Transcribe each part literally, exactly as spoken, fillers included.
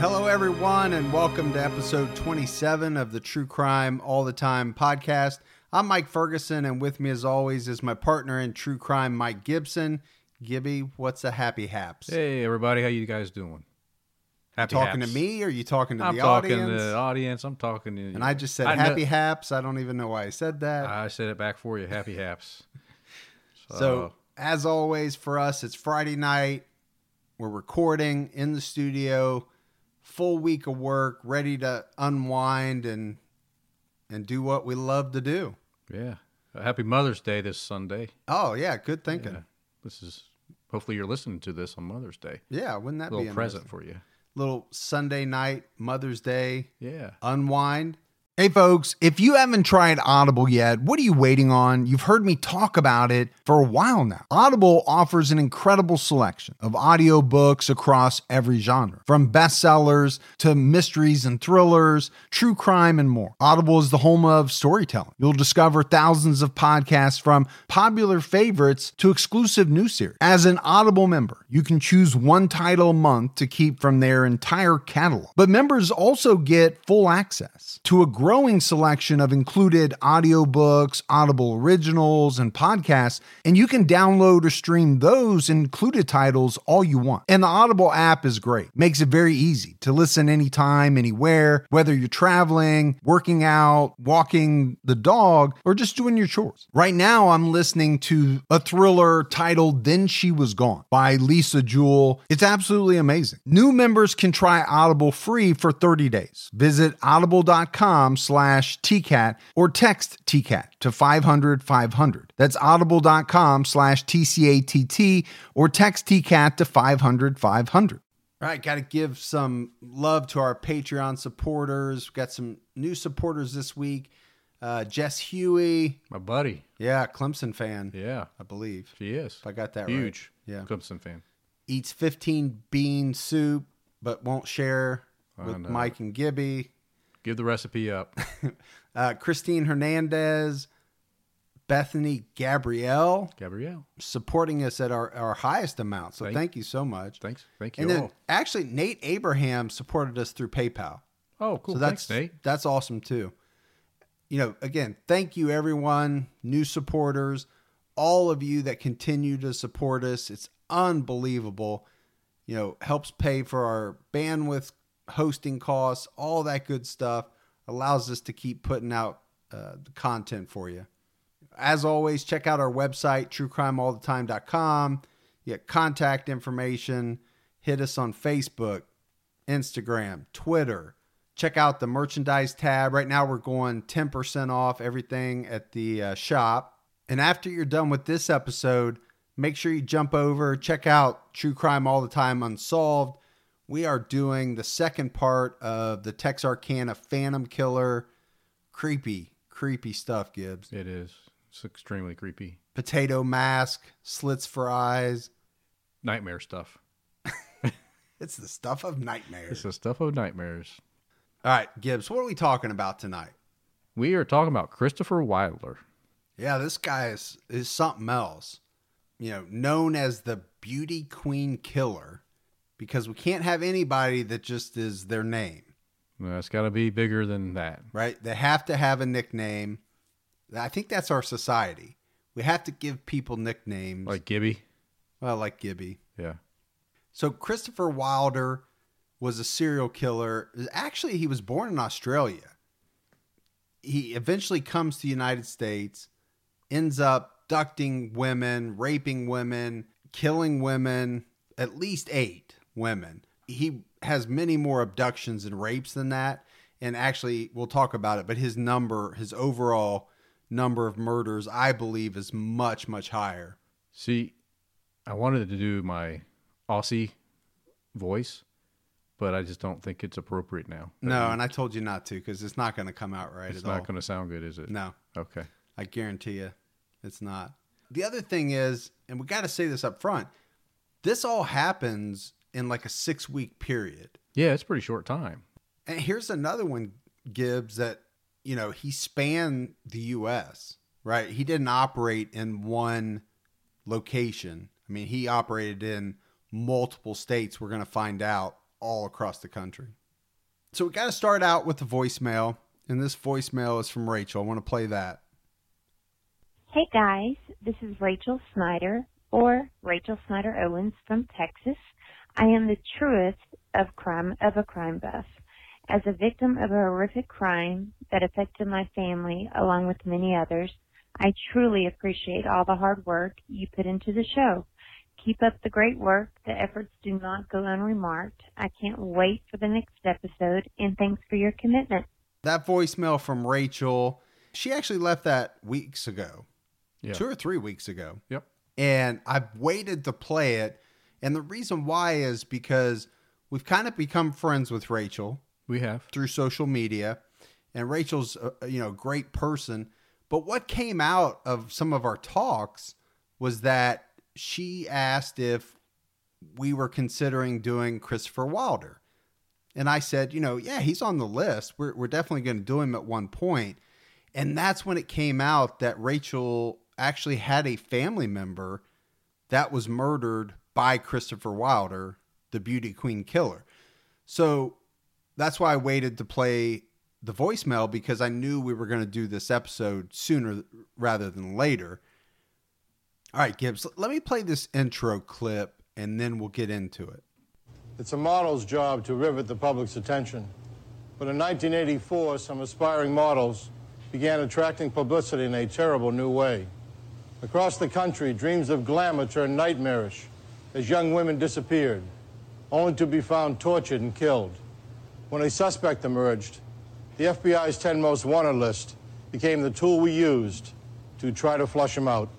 Hello, everyone, and welcome to episode twenty-seven of the True Crime All the Time podcast. I'm Mike Ferguson, and with me, as always, is my partner in True Crime, Mike Gibson. Gibby, what's a happy haps? Hey, everybody. How you guys doing? Happy talking haps. to me, or are you talking to I'm the talking audience? to the audience. I'm talking to you. And I just said I happy know- haps. I don't even know why I said that. I said it back for you. Happy haps. So, So, as always, for us, it's Friday night. We're recording in the studio. Full week of work, ready to unwind and and do what we love to do. yeah. Happy Mother's Day this Sunday. Oh, yeah, good thinking. Yeah. This is, hopefully you're listening to this on Mother's Day. Yeah, wouldn't that A little be present interesting? for you. Little Sunday night, Mother's Day, Yeah. unwind. Hey folks, if you haven't tried Audible yet, what are you waiting on? You've heard me talk about it for a while now. Audible offers an incredible selection of audiobooks across every genre, from bestsellers to mysteries and thrillers, true crime, and more. Audible is the home of storytelling. You'll discover thousands of podcasts from popular favorites to exclusive new series. As an Audible member, you can choose one title a month to keep from their entire catalog. But members also get full access to a growing selection of included audiobooks, Audible originals, and podcasts, and you can download or stream those included titles all you want. And the Audible app is great. Makes it very easy to listen anytime, anywhere, whether you're traveling, working out, walking the dog, or just doing your chores. Right now, I'm listening to a thriller titled Then She Was Gone by Lisa Jewell. It's absolutely amazing. New members can try Audible free for thirty days. Visit audible.com slash TCAT or text T C A T to five hundred five hundred. That's audible.com slash TCATT or text T C A T to five hundred five hundred. All right, got to give some love to our Patreon supporters. We've got some new supporters this week. Uh, Jess Huey. My buddy. Yeah, Clemson fan, Yeah. I believe. She is. If I got that right. Huge. Yeah. Clemson fan. Eats fifteen bean soup, but won't share I with know. Mike and Gibby. Give the recipe up. Uh, Christine Hernandez, Bethany Gabrielle, Gabrielle. supporting us at our, our highest amount. So Thank- thank you so much. Thanks. Thank you And then all. actually Nate Abraham supported us through PayPal. Oh, cool. So that's, Thanks, Nate. that's awesome too. You know, again, thank you everyone, new supporters, all of you that continue to support us. It's unbelievable. You know, helps pay for our bandwidth, hosting costs, all that good stuff. Allows us to keep putting out uh, the content for you. As always, check out our website, true crime all the time dot com. You get contact information. Hit us on Facebook, Instagram, Twitter. Check out the merchandise tab. Right now we're going ten percent off everything at the uh, shop. And after you're done with this episode, make sure you jump over, check out True Crime All the Time Unsolved. We are doing the second part of the Texarkana Phantom Killer. Creepy, creepy stuff, Gibbs. It is. It's extremely creepy. Potato mask, slits for eyes. Nightmare stuff. It's the stuff of nightmares. It's the stuff of nightmares. All right, Gibbs, what are we talking about tonight? We are talking about Christopher Wilder. Yeah, this guy is, is something else. You know, known as the Beauty Queen Killer, because we can't have anybody that just is their name, No, it's got to be bigger than that. right? They have to have a nickname. I think that's our society. We have to give people nicknames. Like Gibby. well, like Gibby. Yeah. So Christopher Wilder was a serial killer. Actually, he was born in Australia. He eventually comes to the United States, ends up abducting women, raping women, killing women, at least eight women. He has many more abductions and rapes than that. And actually, we'll talk about it, but his number, his overall number of murders, I believe, is much, much higher. See, I wanted to do my Aussie voice, but I just don't think it's appropriate now. No, and I told you not to because it's not going to come out right It's at all. not going to sound good, is it? No, Okay. I guarantee you it's not. The other thing is, and we got to say this up front, this all happens in like a six week period. Yeah, it's a pretty short time. And here's another one, Gibbs, that, you know, he spanned the U S, right? He didn't operate in one location. I mean, he operated in multiple states. We're going to find out all across the country. So we got to start out with the voicemail, and this voicemail is from Rachel. I want to play that. Hey guys, this is Rachel Snyder, or Rachel Snyder Owens from Texas. I am the truest of crime of a crime buff. As a victim of a horrific crime that affected my family along with many others, I truly appreciate all the hard work you put into the show. Keep up the great work. The efforts do not go unremarked. I can't wait for the next episode, and thanks for your commitment. That voicemail from Rachel, she actually left that weeks ago. Yeah. Two or three weeks ago. Yep. And I've waited to play it. And the reason why is because we've kind of become friends with Rachel. We have. Through social media. And Rachel's a, you know, great person. But what came out of some of our talks was that she asked if we were considering doing Christopher Wilder. And I said, you know, yeah, he's on the list. We're, we're definitely going to do him at one point. And that's when it came out that Rachel actually had a family member that was murdered by Christopher Wilder, the Beauty Queen killer. So that's why I waited to play the voicemail, because I knew we were going to do this episode sooner rather than later. All right, Gibbs, let me play this intro clip and then we'll get into it. It's a model's job to rivet the public's attention. But in nineteen eighty-four, some aspiring models began attracting publicity in a terrible new way. Across the country, dreams of glamour turned nightmarish as young women disappeared, only to be found tortured and killed. When a suspect emerged, the F B I's ten most wanted list became the tool we used to try to flush him out.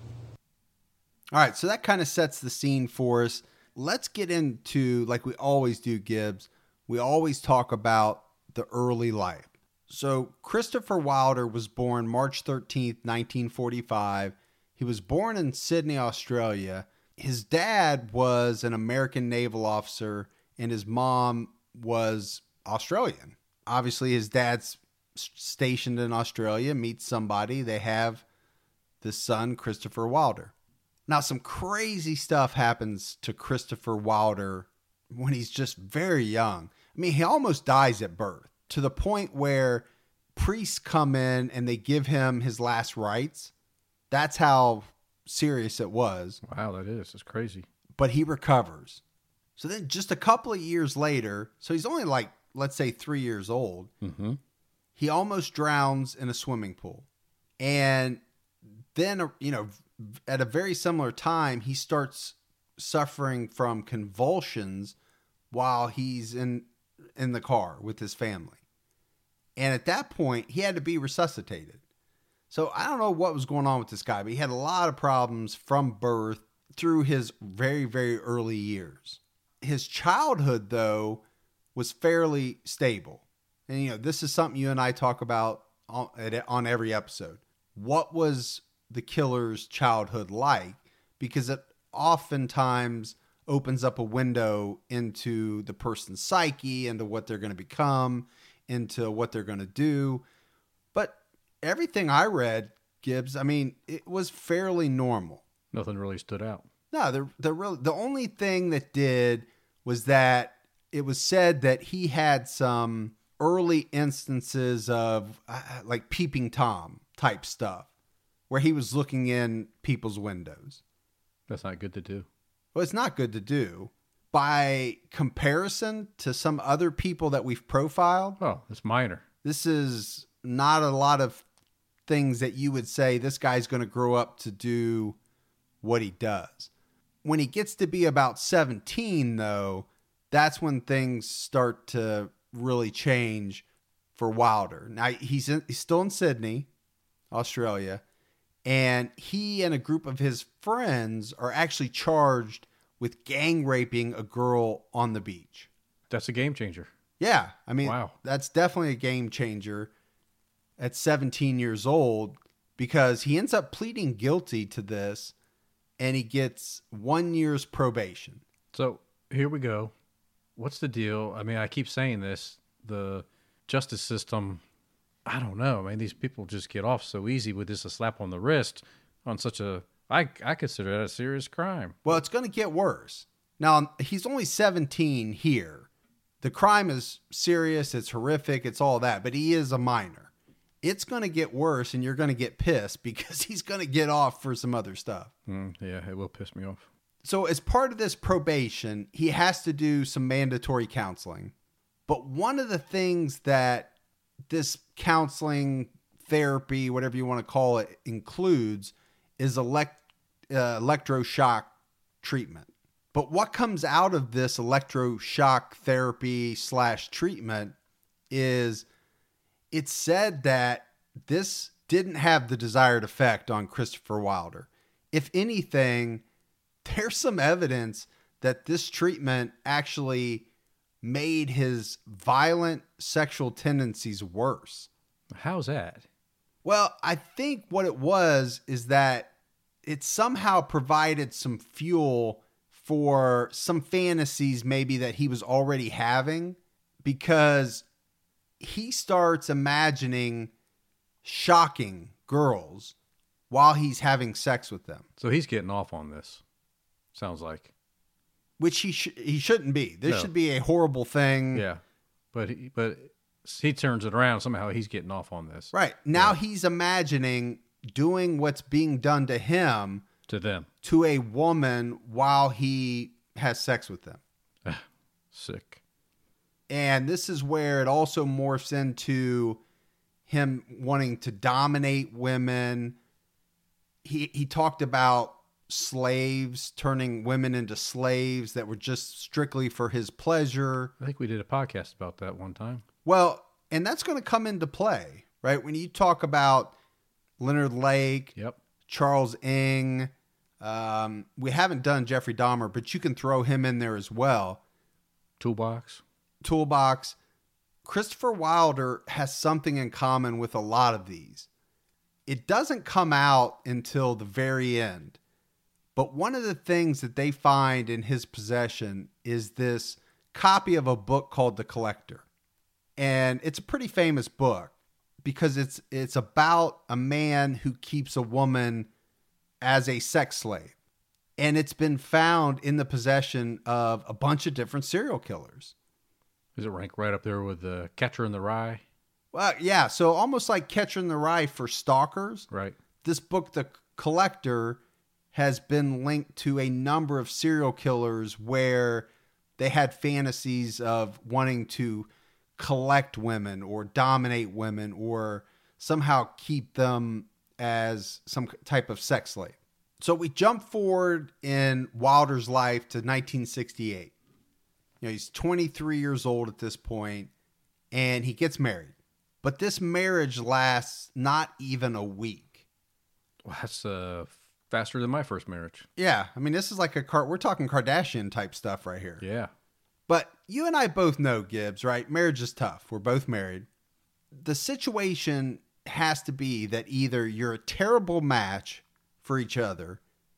All right, so that kind of sets the scene for us. Let's get into, like we always do, Gibbs, we always talk about the early life. So Christopher Wilder was born March thirteenth, nineteen forty-five. He was born in Sydney, Australia. His dad was an American naval officer and his mom was Australian. Obviously, his dad's stationed in Australia, meets somebody. They have this son, Christopher Wilder. Now, some crazy stuff happens to Christopher Wilder when he's just very young. I mean, he almost dies at birth, to the point where priests come in and they give him his last rites. That's how serious it was. Wow, that is. It's crazy. But he recovers. So then just a couple of years later, so he's only like, let's say three years old, Mm-hmm. he almost drowns in a swimming pool. And then, you know, at a very similar time, he starts suffering from convulsions while he's in in the car with his family. And at that point, he had to be resuscitated. So I don't know what was going on with this guy, but he had a lot of problems from birth through his very, very early years. His childhood, though, was fairly stable. And, you know, this is something you and I talk about on, on every episode. What was the killer's childhood like? Because it oftentimes opens up a window into the person's psyche, into what they're going to become, into what they're going to do. But everything I read, Gibbs, I mean, it was fairly normal. Nothing really stood out. No, the the real the only thing that did was that it was said that he had some early instances of uh, like peeping Tom type stuff, where he was looking in people's windows. That's not good to do. Well, it's not good to do. By comparison to some other people that we've profiled, Oh, it's minor. this is not a lot of things that you would say this guy's going to grow up to do what he does. When he gets to be about seventeen, though, that's when things start to really change for Wilder. Now, he's, in, he's still in Sydney, Australia, and he and a group of his friends are actually charged with gang raping a girl on the beach. That's a game changer. Yeah, I mean, Wow. that's definitely a game changer at seventeen years old, because he ends up pleading guilty to this and he gets one year's probation. So here we go. What's the deal? I mean, I keep saying this. The justice system, I don't know. I mean, these people just get off so easy with just a slap on the wrist on such a, I, I consider that a serious crime. Well, it's going to get worse. Now, he's only seventeen here. The crime is serious, it's horrific, it's all that, but he is a minor. It's going to get worse and you're going to get pissed because he's going to get off for some other stuff. Mm, yeah, it will piss me off. So as part of this probation, he has to do some mandatory counseling. But one of the things that this counseling, therapy, whatever you want to call it, includes is elect, uh, electroshock treatment. But what comes out of this electroshock therapy slash treatment is it's said that this didn't have the desired effect on Christopher Wilder. If anything, there's some evidence that this treatment actually made his violent sexual tendencies worse. How's that? Well, I think what it was is that it somehow provided some fuel for some fantasies maybe that he was already having, because he starts imagining shocking girls while he's having sex with them. So he's getting off on this. Sounds like. Which he sh- he shouldn't be. This No. should be a horrible thing. Yeah. But he, but he turns it around. Somehow he's getting off on this. Right. Now Yeah. he's imagining doing what's being done to him To them. to a woman while he has sex with them. Sick. And this is where it also morphs into him wanting to dominate women. He he talked about slaves, turning women into slaves that were just strictly for his pleasure. I think we did a podcast about that one time. Well, and that's going to come into play, right? When you talk about Leonard Lake, Yep. Charles Ng, um, we haven't done Jeffrey Dahmer, but you can throw him in there as well. Toolbox. Toolbox. Christopher Wilder has something in common with a lot of these. It doesn't come out until the very end. But one of the things that they find in his possession is this copy of a book called The Collector. And it's a pretty famous book because it's it's about a man who keeps a woman as a sex slave. And it's been found in the possession of a bunch of different serial killers. Does it rank right up there with the Catcher in the Rye? Well, yeah, so almost like Catcher in the Rye for stalkers. Right. This book, The Collector, has been linked to a number of serial killers where they had fantasies of wanting to collect women or dominate women or somehow keep them as some type of sex slave. So we jump forward in Wilder's life to nineteen sixty-eight. You know, he's twenty-three years old at this point, and he gets married. But this marriage lasts not even a week. Well, that's uh, faster than my first marriage. Yeah, I mean, this is like a car. We're talking Kardashian type stuff right here. Yeah. But you and I both know, Gibbs, right? Marriage is tough. We're both married. The situation has to be that either you're a terrible match for each other,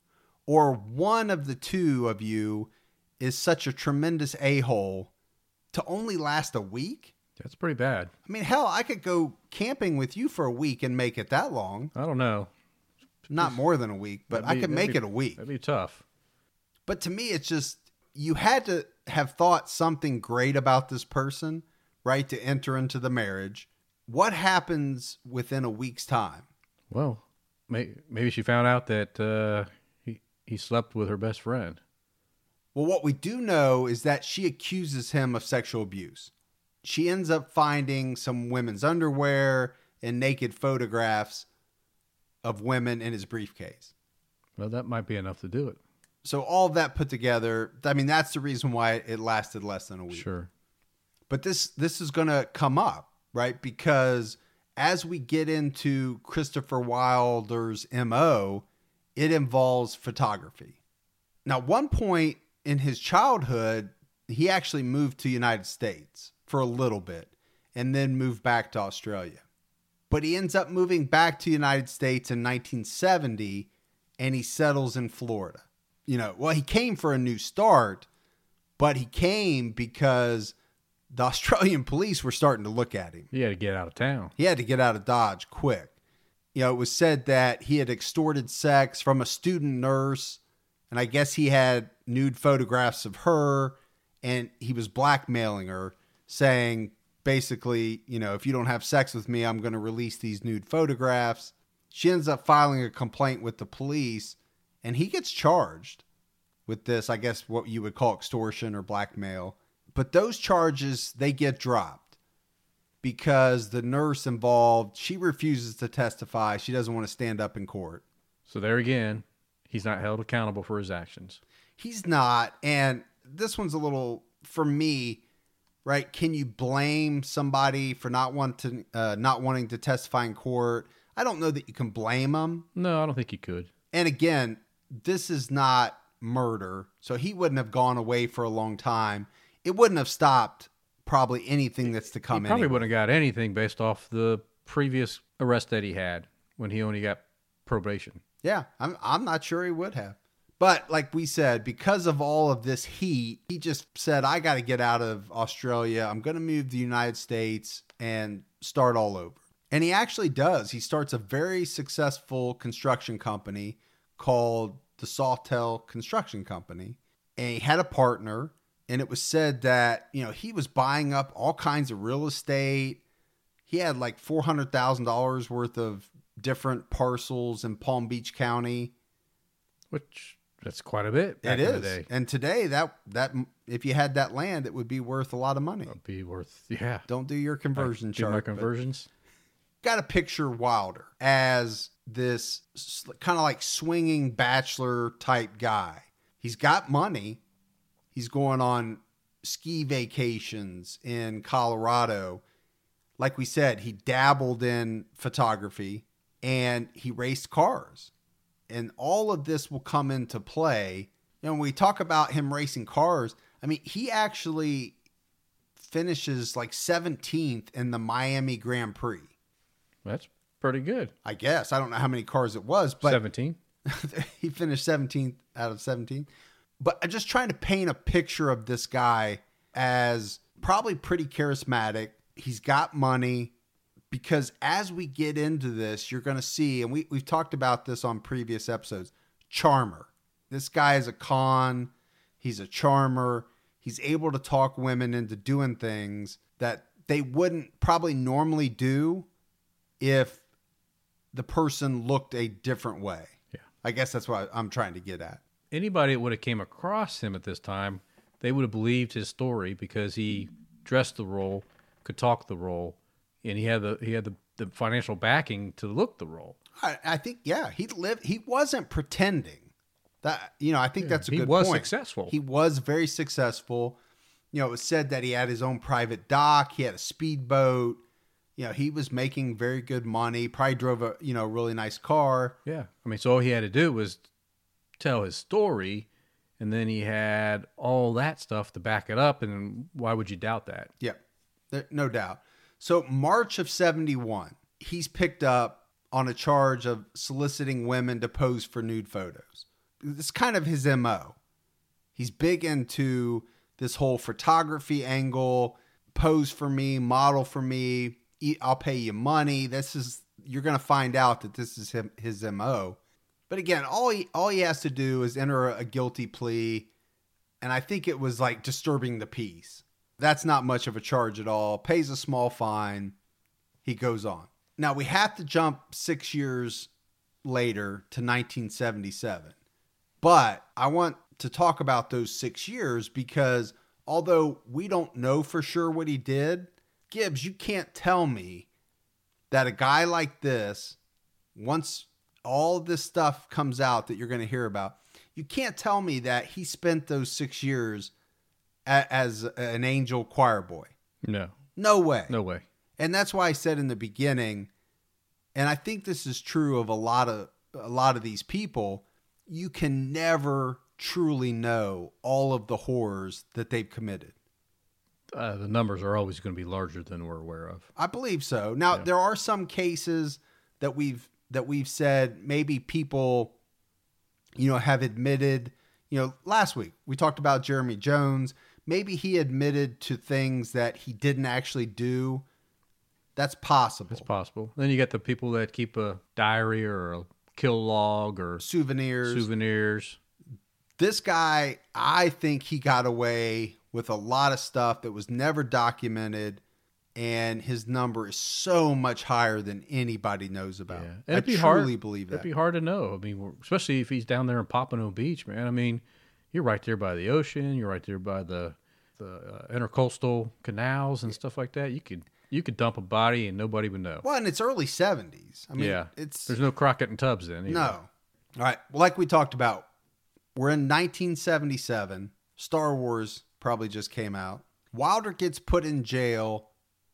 or one of the two of you is such a tremendous a-hole to only last a week. That's pretty bad. I mean, hell, I could go camping with you for a week and make it that long. I don't know. Not more than a week, but That'd I be- could that'd make be- it a week. That'd be tough. But to me, it's just, you had to have thought something great about this person, right, to enter into the marriage. What happens within a week's time? Well, may, maybe she found out that uh, he, he slept with her best friend. Well, what we do know is that she accuses him of sexual abuse. She ends up finding some women's underwear and naked photographs of women in his briefcase. Well, that might be enough to do it. So all of that put together, I mean, that's the reason why it lasted less than a week. Sure. But this this is going to come up, right? Because as we get into Christopher Wilder's M O, it involves photography. Now, one point in his childhood, he actually moved to the United States for a little bit and then moved back to Australia. But he ends up moving back to the United States in nineteen seventy, and he settles in Florida. You know, well, he came for a new start, but he came because the Australian police were starting to look at him. He had to get out of town. He had to get out of Dodge quick. You know, it was said that he had extorted sex from a student nurse, and I guess he had nude photographs of her, and he was blackmailing her, saying basically, you know, if you don't have sex with me, I'm going to release these nude photographs. She ends up filing a complaint with the police, and he gets charged with this, I guess what you would call extortion or blackmail. But those charges, they get dropped because the nurse involved, she refuses to testify. She doesn't want to stand up in court. So there again, he's not held accountable for his actions. He's not. And this one's a little, for me, right? Can you blame somebody for not wanting, uh, not wanting to testify in court? I don't know that you can blame them. No, I don't think you could. And again, this is not murder, so he wouldn't have gone away for a long time. It wouldn't have stopped probably anything that's to come. He probably anyway. wouldn't have got anything based off the previous arrest that he had when he only got probation. Yeah, I'm I'm not sure he would have. But like we said, because of all of this heat, he just said, I got to get out of Australia. I'm going to move to the United States and start all over. And he actually does. He starts a very successful construction company called the Sawtell Construction Company. And he had a partner. And it was said that, you know, he was buying up all kinds of real estate. He had like four hundred thousand dollars worth of different parcels in Palm Beach County. Which, that's quite a bit back It in is. the day. And today, that that if you had that land, it would be worth a lot of money. It'd be worth, yeah. Don't do your conversion I do chart. my but conversions. Got to picture Wilder as this kind of like swinging bachelor type guy. He's got money. He's going on ski vacations in Colorado. Like we said, he dabbled in photography and he raced cars. And all of this will come into play. You know, when we talk about him racing cars, I mean, he actually finishes like seventeenth in the Miami Grand Prix. That's pretty good. I guess. I don't know how many cars it was, but seventeen. he finished seventeenth out of seventeen. But I'm just trying to paint a picture of this guy as probably pretty charismatic. He's got money, because as we get into this, you're going to see, and we, we've talked about this on previous episodes, charmer. This guy is a con. He's a charmer. He's able to talk women into doing things that they wouldn't probably normally do if the person looked a different way. Yeah. I guess that's what I'm trying to get at. Anybody that would have came across him at this time, they would have believed his story because he dressed the role, could talk the role, and he had the he had the, the financial backing to look the role. I, I think, yeah, he lived. He wasn't pretending. That, you know, I think that's a he good was point. successful. He was very successful. You know, it was said that he had his own private dock. He had a speedboat. You know, he was making very good money. Probably drove a, you know, really nice car. Yeah. I mean, so all he had to do was tell his story, and then he had all that stuff to back it up, and why would you doubt that? Yeah, there, no doubt. So March of seventy-one, he's picked up on a charge of soliciting women to pose for nude photos. It's kind of his M O. He's big into this whole photography angle, pose for me, model for me, I'll pay you money. This is, you're going to find out that this is him, his M O. But again, all he, all he has to do is enter a guilty plea. And I think it was like disturbing the peace. That's not much of a charge at all. Pays a small fine. He goes on. Now we have to jump six years later to nineteen seventy-seven. But I want to talk about those six years because although we don't know for sure what he did, Gibbs, you can't tell me that a guy like this, once all this stuff comes out that you're going to hear about, you can't tell me that he spent those six years a- as an angel choir boy. No. No way. No way. And that's why I said in the beginning, and I think this is true of a lot of a lot of these people, you can never truly know all of the horrors that they've committed. Uh, the numbers are always going to be larger than we're aware of. I believe so. Now, Yeah. there are some cases that we've that we've said maybe people, you know, have admitted, you know, last week we talked about Jeremy Jones. Maybe he admitted to things that he didn't actually do. That's possible. It's possible. Then you got the people that keep a diary or a kill log or Souvenirs. souvenirs. This guy, I think he got away with a lot of stuff that was never documented. And his number is so much higher than anybody knows about. Yeah. I It'd be truly hard, believe that. It'd be hard to know. I mean, we're- especially if he's down there in Pompano Beach, man. I mean, you're right there by the ocean. You're right there by the the uh, intercoastal canals and stuff like that. You could you could dump a body and nobody would know. Well, and it's early seventies. I mean, yeah, it's there's no Crockett and Tubbs then. Either. no. All right. Well, like we talked about, we're in nineteen seventy-seven. Star Wars probably just came out. Wilder gets put in jail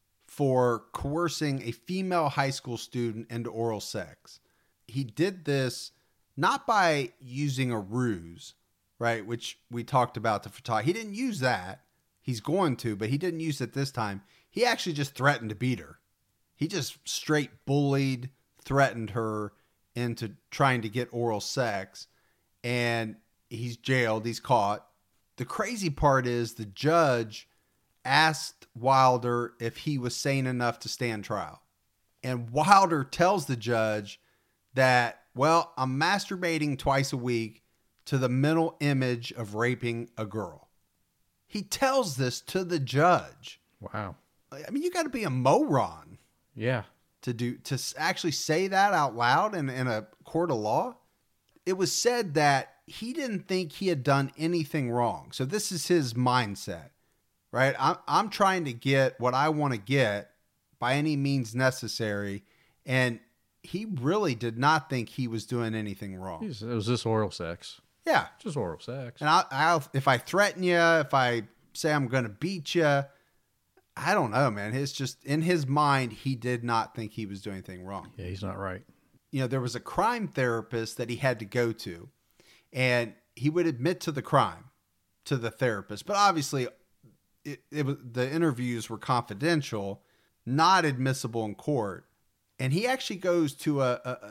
for coercing a female high school student into oral sex. He did this not by using a ruse, right? Which we talked about the photography. He didn't use that. He's going to, but he didn't use it this time. He actually just threatened to beat her. He just straight bullied, threatened her into trying to get oral sex. And he's jailed. He's caught. The crazy part is the judge asked Wilder if he was sane enough to stand trial. And Wilder tells the judge that, well, I'm masturbating twice a week to the mental image of raping a girl. He tells this to the judge. Wow. I mean, you got to be a moron Yeah. to do to actually say that out loud in, in a court of law. It was said that he didn't think he had done anything wrong. So this is his mindset. Right? I'm, I'm trying to get what I want to get by any means necessary. And he really did not think he was doing anything wrong. It was just oral sex. Yeah. Just oral sex. And I'll, I'll, if I threaten you, if I say I'm going to beat you, I don't know, man. It's just in his mind, he did not think he was doing anything wrong. Yeah, he's not right. You know, there was a crime therapist that he had to go to, and he would admit to the crime to the therapist. But obviously, It, it was the interviews were confidential, not admissible in court, and he actually goes to a, a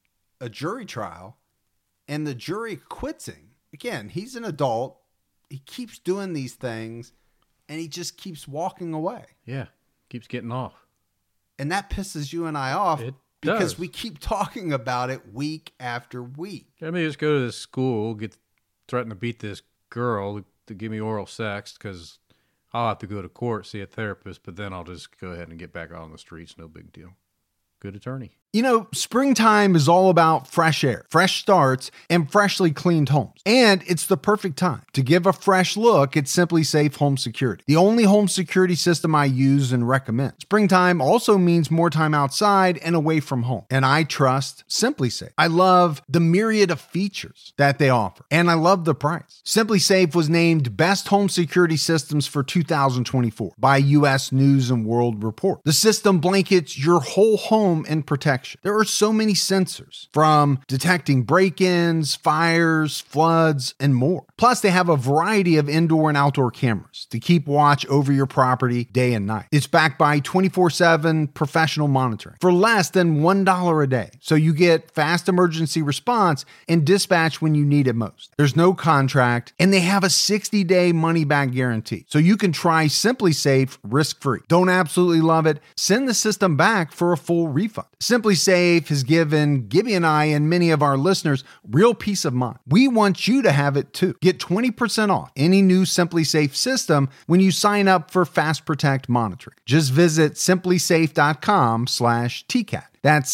a jury trial, and the jury acquits him. Again, he's an adult. He keeps doing these things, and he just keeps walking away. Yeah. Keeps getting off. And that pisses you and I off It because does. we keep talking about it week after week. I mean, just go to this school, get threaten to beat this girl to give me oral sex because I'll have to go to court, see a therapist, but then I'll just go ahead and get back out on the streets. No big deal. Good attorney. You know, springtime is all about fresh air, fresh starts, and freshly cleaned homes. And it's the perfect time to give a fresh look at Simply Safe Home Security, the only home security system I use and recommend. Springtime also means more time outside and away from home. And I trust Simply Safe. I love the myriad of features that they offer, and I love the price. Simply Safe was named Best Home Security Systems for two thousand twenty-four by U S News and World Report. The system blankets your whole home in protection. There are so many sensors, from detecting break-ins, fires, floods, and more. Plus, they have a variety of indoor and outdoor cameras to keep watch over your property day and night. It's backed by twenty-four seven professional monitoring for less than one dollar a day. So you get fast emergency response and dispatch when you need it most. There's no contract, and they have a sixty-day money-back guarantee. So you can try Simply Safe risk-free. Don't absolutely love it? Send the system back for a full refund. Simply Safe has given Gibby and I and many of our listeners real peace of mind. We want you to have it too. Get twenty percent off any new Simply Safe system when you sign up for Fast Protect monitoring. Just visit simplysafe.com slash TCAT. That's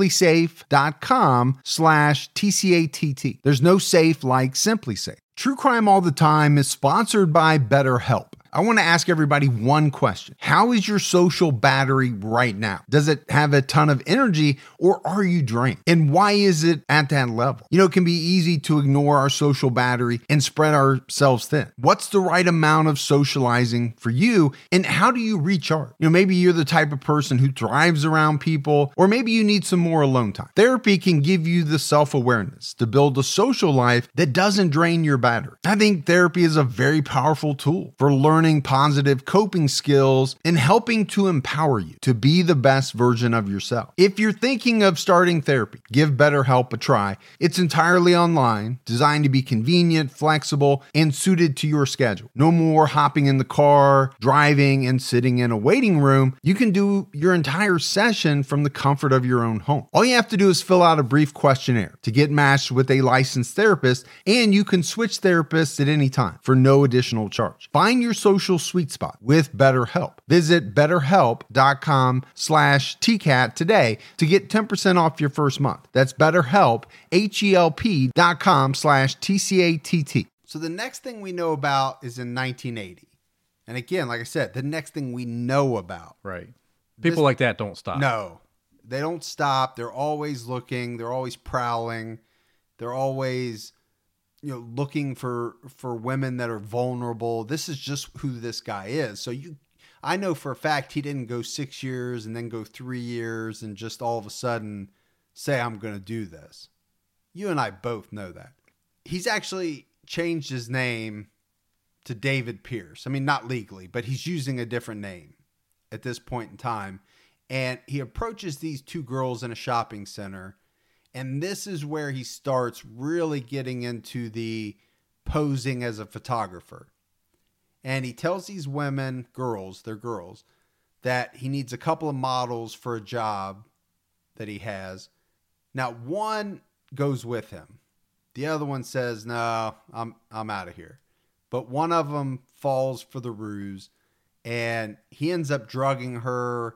simplysafe.com slash TCATT. There's no safe like Simply Safe. True Crime All the Time is sponsored by BetterHelp. I want to ask everybody one question. How is your social battery right now? Does it have a ton of energy, or are you drained? And why is it at that level? You know, it can be easy to ignore our social battery and spread ourselves thin. What's the right amount of socializing for you, and how do you recharge? You know, maybe you're the type of person who thrives around people, or maybe you need some more alone time. Therapy can give you the self-awareness to build a social life that doesn't drain your battery. I think therapy is a very powerful tool for learning positive coping skills and helping to empower you to be the best version of yourself. If you're thinking of starting therapy, give BetterHelp a try. It's entirely online, designed to be convenient, flexible, and suited to your schedule. No more hopping in the car, driving, and sitting in a waiting room. You can do your entire session from the comfort of your own home. All you have to do is fill out a brief questionnaire to get matched with a licensed therapist, and you can switch therapists at any time for no additional charge. Find your social social sweet spot with BetterHelp. Visit betterhelp.com slash TCAT today to get ten percent off your first month. That's BetterHelp, H-E-L-P dot com slash T-C-A-T-T. So the next thing we know about is in nineteen eighty. And again, like I said, the next thing we know about. Right. People This- like that don't stop. No, they don't stop. They're always looking. They're always prowling. They're always, you know, looking for for women that are vulnerable. This is just who this guy is. So you, I know for a fact he didn't go six years and then go three years and just all of a sudden say, I'm going to do this. You and I both know that. He's actually changed his name to David Pierce. I mean, not legally, but he's using a different name at this point in time. And he approaches these two girls in a shopping center. And this is where he starts really getting into the posing as a photographer. And he tells these women, girls, they're girls, that he needs a couple of models for a job that he has. Now, one goes with him. The other one says, no, I'm I'm out of here. But one of them falls for the ruse, and he ends up drugging her,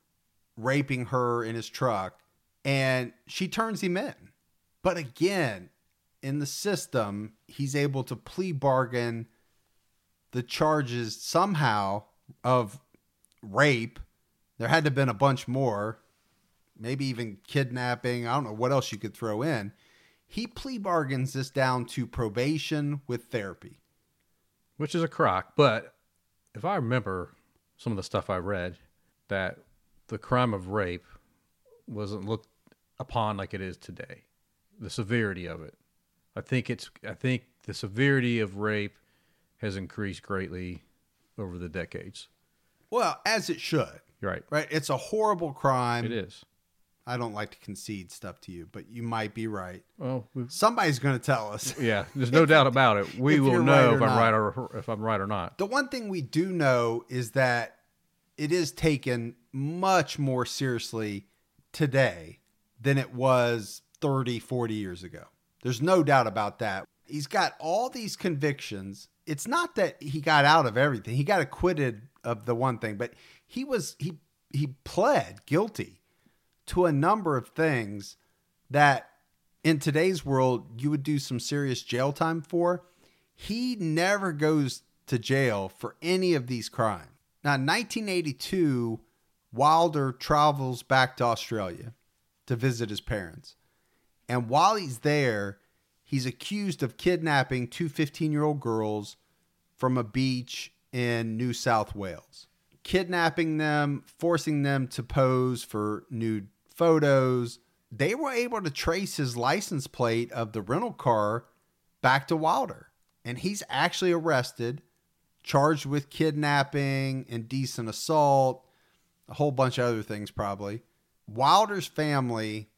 raping her in his truck, and she turns him in. But again, in the system, he's able to plea bargain the charges somehow of rape. There had to have been a bunch more, maybe even kidnapping. I don't know what else you could throw in. He plea bargains this down to probation with therapy. Which is a crock. But if I remember some of the stuff I read, that the crime of rape wasn't looked upon like it is today. The severity of it. I think it's. I think the severity of rape has increased greatly over the decades. Well, as it should. You're right. Right? It's a horrible crime. It is. I don't like to concede stuff to you, but you might be right. Well, we've, Somebody's going to tell us. yeah, there's no doubt about it. We if will you're know right if or I'm not. right or if I'm right or not. The one thing we do know is that it is taken much more seriously today than it was thirty, forty years ago. There's no doubt about that. He's got all these convictions. It's not that he got out of everything. He got acquitted of the one thing, but he was he he pled guilty to a number of things that in today's world you would do some serious jail time for. He never goes to jail for any of these crimes. Now, in nineteen eighty-two, Wilder travels back to Australia to visit his parents. And while he's there, he's accused of kidnapping two fifteen-year-old girls from a beach in New South Wales. Kidnapping them, forcing them to pose for nude photos. They were able to trace his license plate of the rental car back to Wilder. And he's actually arrested, charged with kidnapping, indecent assault, a whole bunch of other things probably. Wilder's family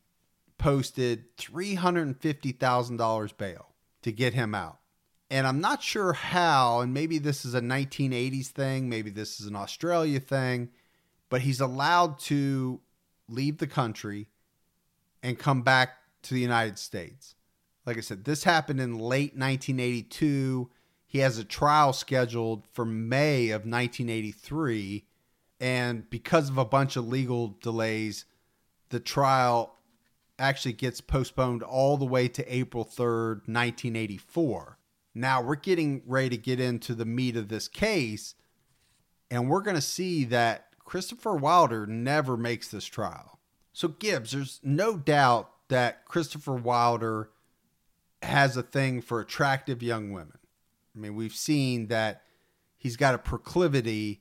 posted three hundred fifty thousand dollars bail to get him out. And I'm not sure how, and maybe this is a nineteen eighties thing, maybe this is an Australia thing, but he's allowed to leave the country and come back to the United States. Like I said, this happened in late nineteen eighty-two. He has a trial scheduled for May of nineteen eighty-three. And because of a bunch of legal delays, the trial actually gets postponed all the way to April third, nineteen eighty-four. Now we're getting ready to get into the meat of this case, and we're going to see that Christopher Wilder never makes this trial. So Gibbs, there's no doubt that Christopher Wilder has a thing for attractive young women. I mean, we've seen that he's got a proclivity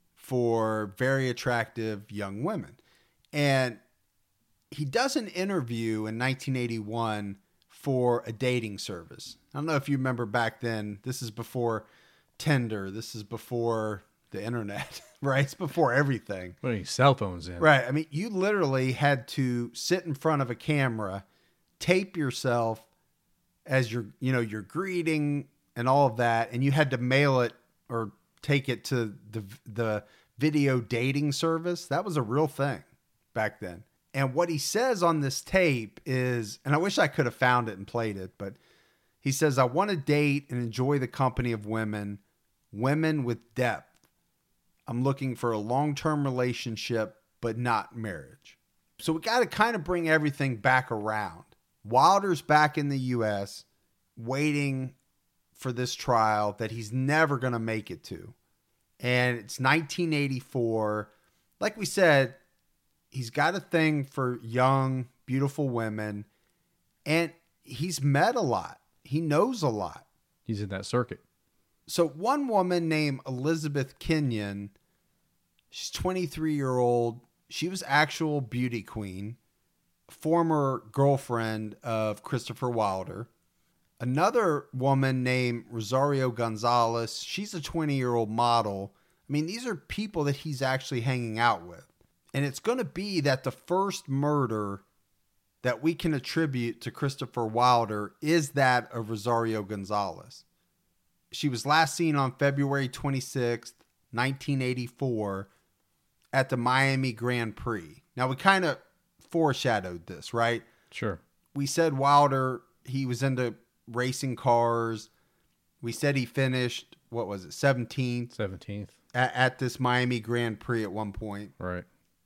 for very attractive young women. And he does an interview in nineteen eighty-one for a dating service. I don't know if you remember back then, this is before Tinder. This is before the internet, right? It's before everything. What are you, cell phones in? Right. I mean, you literally had to sit in front of a camera, tape yourself as you're, you know, you're greeting and all of that. And you had to mail it or take it to the, the video dating service. That was a real thing back then. And what he says on this tape is, and I wish I could have found it and played it, but he says, I want to date and enjoy the company of women women with depth. I'm looking for a long-term relationship, but not marriage. So we got to kind of bring everything back around. Wilder's back in the U S waiting for this trial that he's never going to make it to. And it's nineteen eighty-four. Like we said, he's got a thing for young, beautiful women. And he's met a lot. He knows a lot. He's in that circuit. So one woman named Elizabeth Kenyon, she's twenty-three year old. She was actual beauty queen, former girlfriend of Christopher Wilder. Another woman named Rosario Gonzalez, she's a twenty year old model. I mean, these are people that he's actually hanging out with. And it's going to be that the first murder that we can attribute to Christopher Wilder is that of Rosario Gonzalez. She was last seen on February twenty-sixth, nineteen eighty-four at the Miami Grand Prix. Now, we kind of foreshadowed this, right? Sure. We said Wilder, he was into racing cars. We said he finished, what was it, seventeenth? seventeenth. At, at this Miami Grand Prix at one point. Right.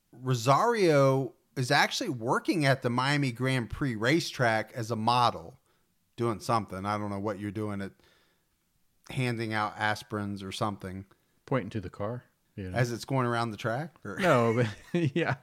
Rosario is actually working at the Miami Grand Prix racetrack as a model, doing something. I don't know what you're doing at handing out aspirins or something. Pointing to the car. You know. As it's going around the track? Or? No, but yeah.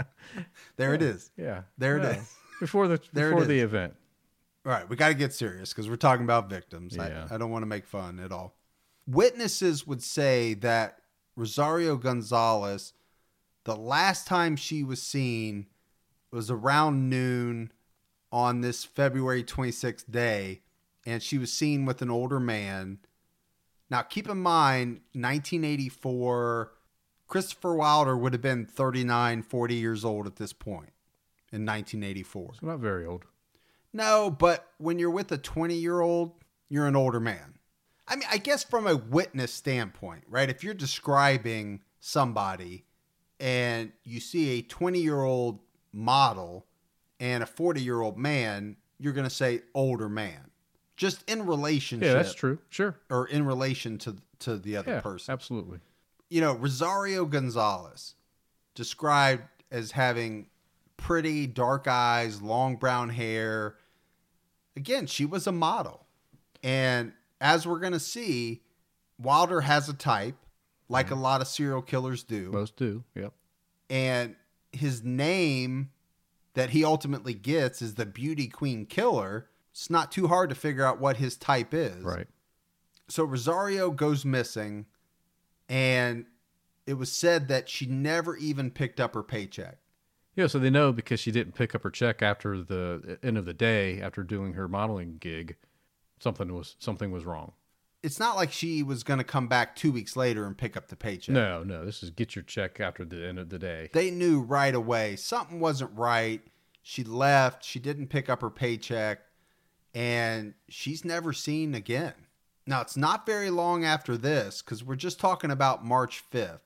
There it is. Yeah. There it No. is. Before the There it before the is. event. All right, we got to get serious because we're talking about victims. Yeah. I, I don't want to make fun at all. Witnesses would say that Rosario Gonzalez, the last time she was seen was around noon on this February twenty-sixth day, and she was seen with an older man. Now, keep in mind, nineteen eighty-four, Christopher Wilder would have been thirty-nine, forty years old at this point in nineteen eighty-four. So not very old. No, but when you're with a twenty-year-old, you're an older man. I mean, I guess from a witness standpoint, right? If you're describing somebody and you see a twenty-year-old model and a forty-year-old man, you're going to say older man. Just in relationship. Yeah, that's true. Sure. Or in relation to, to the other Yeah, person. absolutely. You know, Rosario Gonzalez, described as having pretty dark eyes, long brown hair. Again, she was a model. And as we're going to see, Wilder has a type, like mm-hmm. a lot of serial killers do. Most do, yep. And his name that he ultimately gets is the Beauty Queen Killer. It's not too hard to figure out what his type is. Right. So Rosario goes missing, and it was said that she never even picked up her paycheck. Yeah, so they know because she didn't pick up her check after the end of the day, after doing her modeling gig, something was something was wrong. It's not like she was going to come back two weeks later and pick up the paycheck. No, no, this is get your check after the end of the day. They knew right away something wasn't right. She left. She didn't pick up her paycheck. And she's never seen again. Now, it's not very long after this, because we're just talking about March fifth.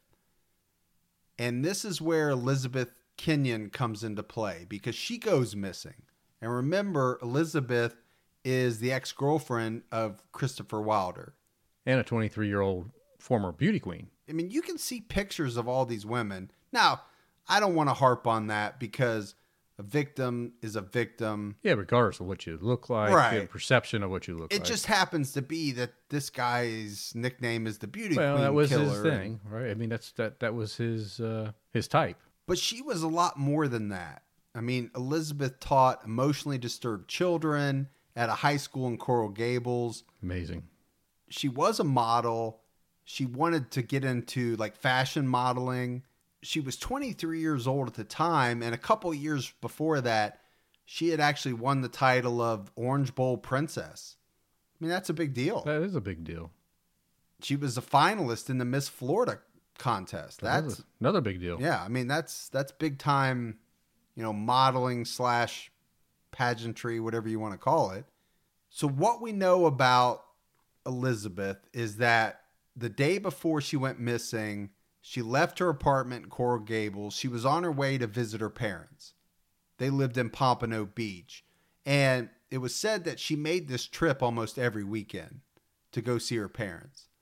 And this is where Elizabeth Kenyon comes into play, because she goes missing. And remember, Elizabeth is the ex-girlfriend of Christopher Wilder. And a twenty-three-year-old former beauty queen. I mean, you can see pictures of all these women. Now, I don't want to harp on that, because a victim is a victim. Yeah, regardless of what you look like, right. The perception of what you look it like. It just happens to be that this guy's nickname is the Beauty well, Queen that was Killer. his thing, right? I mean, that's that that was his uh, his type. But she was a lot more than that. I mean, Elizabeth taught emotionally disturbed children at a high school in Coral Gables. Amazing. She was a model. She wanted to get into like fashion modeling. She was twenty-three years old at the time, and a couple years before that, she had actually won the title of Orange Bowl Princess. I mean, that's a big deal. That is a big deal. She was a finalist in the Miss Florida contest. That That's another big deal. Yeah, I mean, that's that's big time, you know, modeling slash pageantry, whatever you want to call it. So what we know about Elizabeth is that the day before she went missing, she left her apartment in Coral Gables. She was on her way to visit her parents. They lived in Pompano Beach. And it was said that she made this trip almost every weekend to go see her parents.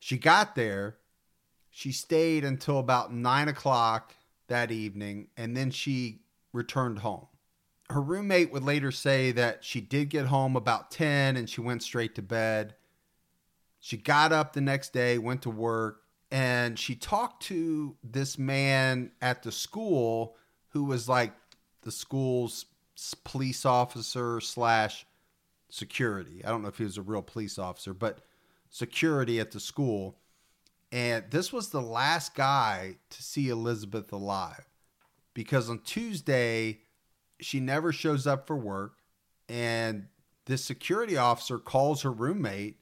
She got there. She stayed until about nine o'clock that evening, and then she returned home. Her roommate would later say that she did get home about ten and she went straight to bed. She got up the next day, went to work, and she talked to this man at the school who was like the school's police officer slash security. I don't know if he was a real police officer, but security at the school. And this was the last guy to see Elizabeth alive, because on Tuesday, she never shows up for work. And this security officer calls her roommate,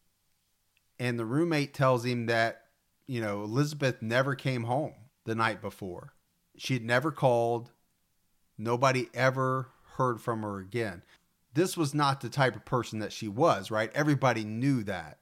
and the roommate tells him that, you know, Elizabeth never came home the night before. She had never called. Nobody ever heard from her again. This was not the type of person that she was, right? Everybody knew that.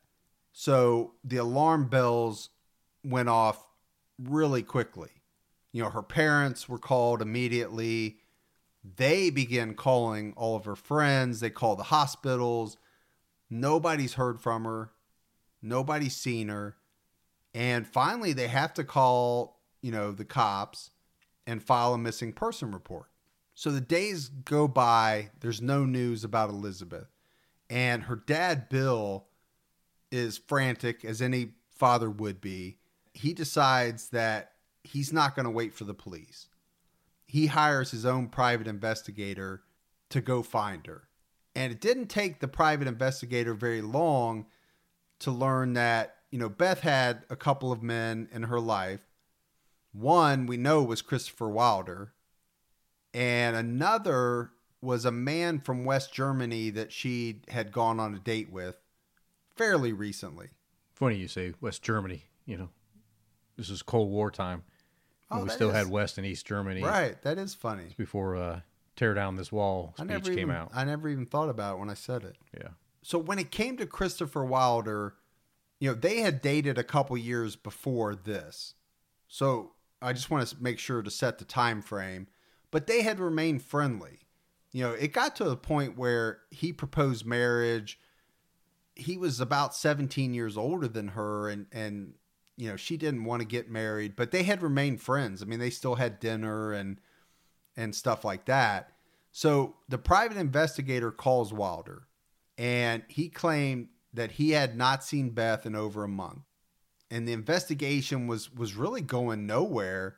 So the alarm bells went off really quickly. You know, her parents were called immediately. They began calling all of her friends. They called the hospitals. Nobody's heard from her. Nobody's seen her. And finally, they have to call, you know, the cops and file a missing person report. So the days go by. There's no news about Elizabeth. And her dad, Bill, is frantic, as any father would be. He decides that he's not going to wait for the police. He hires his own private investigator to go find her. And it didn't take the private investigator very long to learn that, you know, Beth had a couple of men in her life. One we know was Christopher Wilder. And another was a man from West Germany that she had gone on a date with fairly recently. Funny you say West Germany, you know. This is Cold War time. Oh, we that still is- had West and East Germany. Right, that is funny. Before uh, Tear Down This Wall I speech never came even, out. I never even thought about it when I said it. Yeah. So when it came to Christopher Wilder, you know, they had dated a couple years before this. So I just want to make sure to set the time frame. But they had remained friendly. You know, it got to the point where he proposed marriage. He was about seventeen years older than her, and, and you know, she didn't want to get married, but they had remained friends. I mean, they still had dinner and and stuff like that. So the private investigator calls Wilder, and he claimed that he had not seen Beth in over a month. And the investigation was was really going nowhere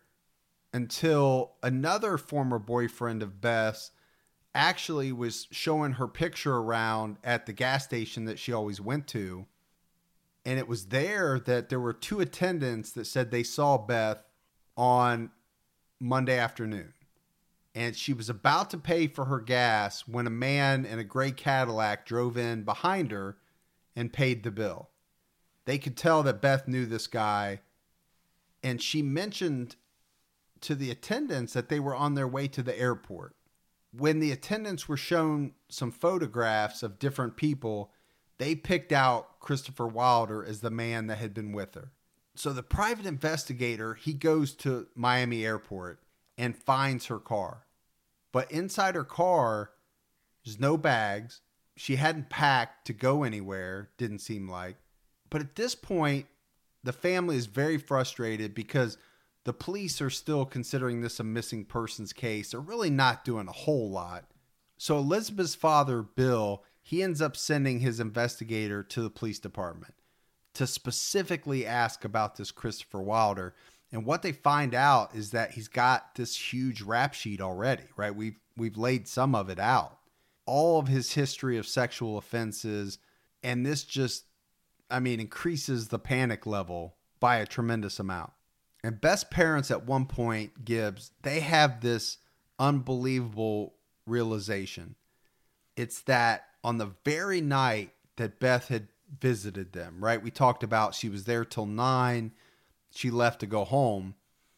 until another former boyfriend of Beth's actually was showing her picture around at the gas station that she always went to. And it was there that there were two attendants that said they saw Beth on Monday afternoon. And she was about to pay for her gas when a man in a gray Cadillac drove in behind her and paid the bill. They could tell that Beth knew this guy. And she mentioned to the attendants that they were on their way to the airport. When the attendants were shown some photographs of different people, they picked out Christopher Wilder as the man that had been with her. So the private investigator, he goes to Miami Airport and finds her car. But inside her car, there's no bags. She hadn't packed to go anywhere, didn't seem like. But at this point, the family is very frustrated because the police are still considering this a missing persons case. They're really not doing a whole lot. So Elizabeth's father, Bill, he ends up sending his investigator to the police department to specifically ask about this Christopher Wilder. And what they find out is that he's got this huge rap sheet already, right? We've, we've laid some of it out. All of his history of sexual offenses. And this just, I mean, increases the panic level by a tremendous amount. And Beth's parents at one point, Gibbs, they have this unbelievable realization. It's that on the very night that Beth had visited them, right? We talked about she was there till nine. She left to go home.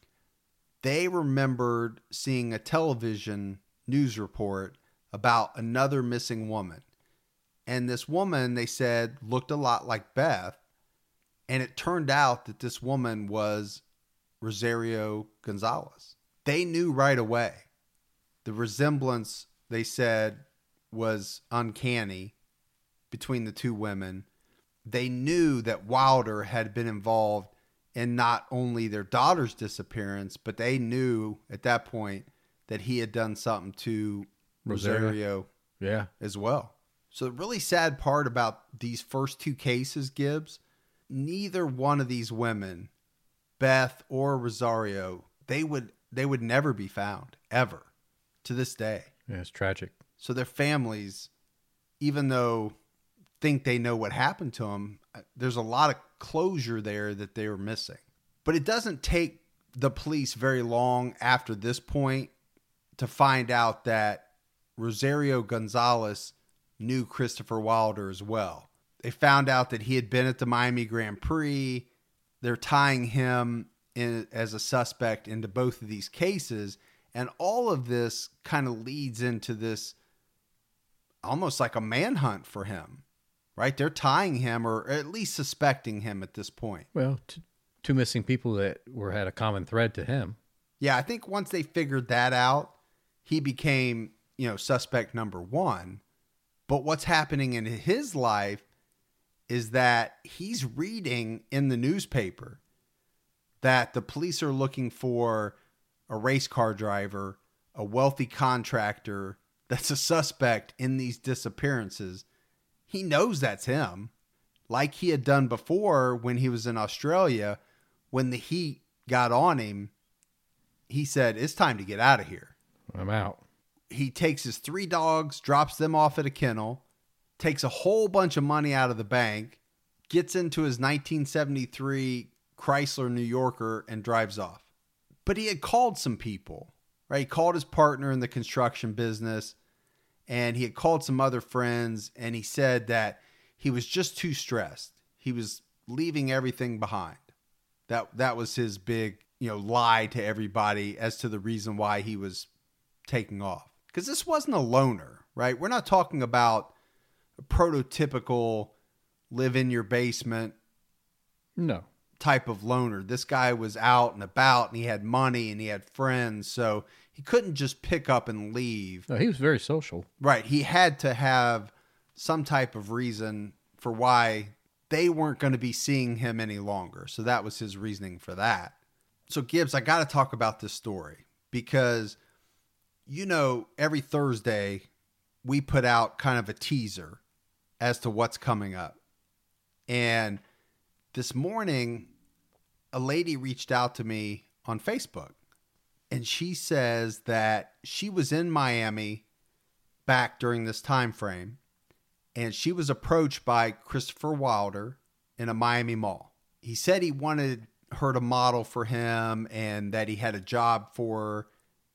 They remembered seeing a television news report about another missing woman. And this woman, they said, looked a lot like Beth. And it turned out that this woman was Rosario Gonzalez. They knew right away. The resemblance, they said, was uncanny between the two women. they knew that Wilder had been involved in not only their daughter's disappearance, but they knew at that point that he had done something to Rosario, Rosario yeah. as well. So the really sad part about these first two cases, Gibbs, neither one of these women, Beth or Rosario, they would they would never be found, ever, to this day. Yeah, it's tragic. So their families, even though think they know what happened to them, there's a lot of closure there that they were missing. But it doesn't take the police very long after this point to find out that Rosario Gonzalez knew Christopher Wilder as well. They found out that he had been at the Miami Grand Prix. They're tying him in as a suspect into both of these cases. And all of this kind of leads into this almost like a manhunt for him, right? They're tying him, or at least suspecting him at this point. Well, t- two missing people that were had a common thread to him. Yeah, I think once they figured that out, he became, you know, suspect number one. But what's happening in his life is that he's reading in the newspaper that the police are looking for a race car driver, a wealthy contractor that's a suspect in these disappearances. He knows that's him, like he had done before when he was in Australia. When the heat got on him, he said, it's time to get out of here. I'm out. He takes his three dogs, drops them off at a kennel, takes a whole bunch of money out of the bank, gets into his nineteen seventy-three Chrysler New Yorker, and drives off. But he had called some people, right? He called his partner in the construction business, and he had called some other friends, and he said that he was just too stressed. He was leaving everything behind. That that was his big, you know, lie to everybody as to the reason why he was taking off. Because this wasn't a loner, right? We're not talking about a prototypical live in your basement No. type of loner. This guy was out and about, and he had money and he had friends, so he couldn't just pick up and leave. No, he was very social. Right. He had to have some type of reason for why they weren't going to be seeing him any longer. So that was his reasoning for that. So Gibbs, I got to talk about this story because, you know, every Thursday we put out kind of a teaser as to what's coming up. And this morning, a lady reached out to me on Facebook, and she says that she was in Miami back during this time frame, and she was approached by Christopher Wilder in a Miami mall. He said he wanted her to model for him and that he had a job for her.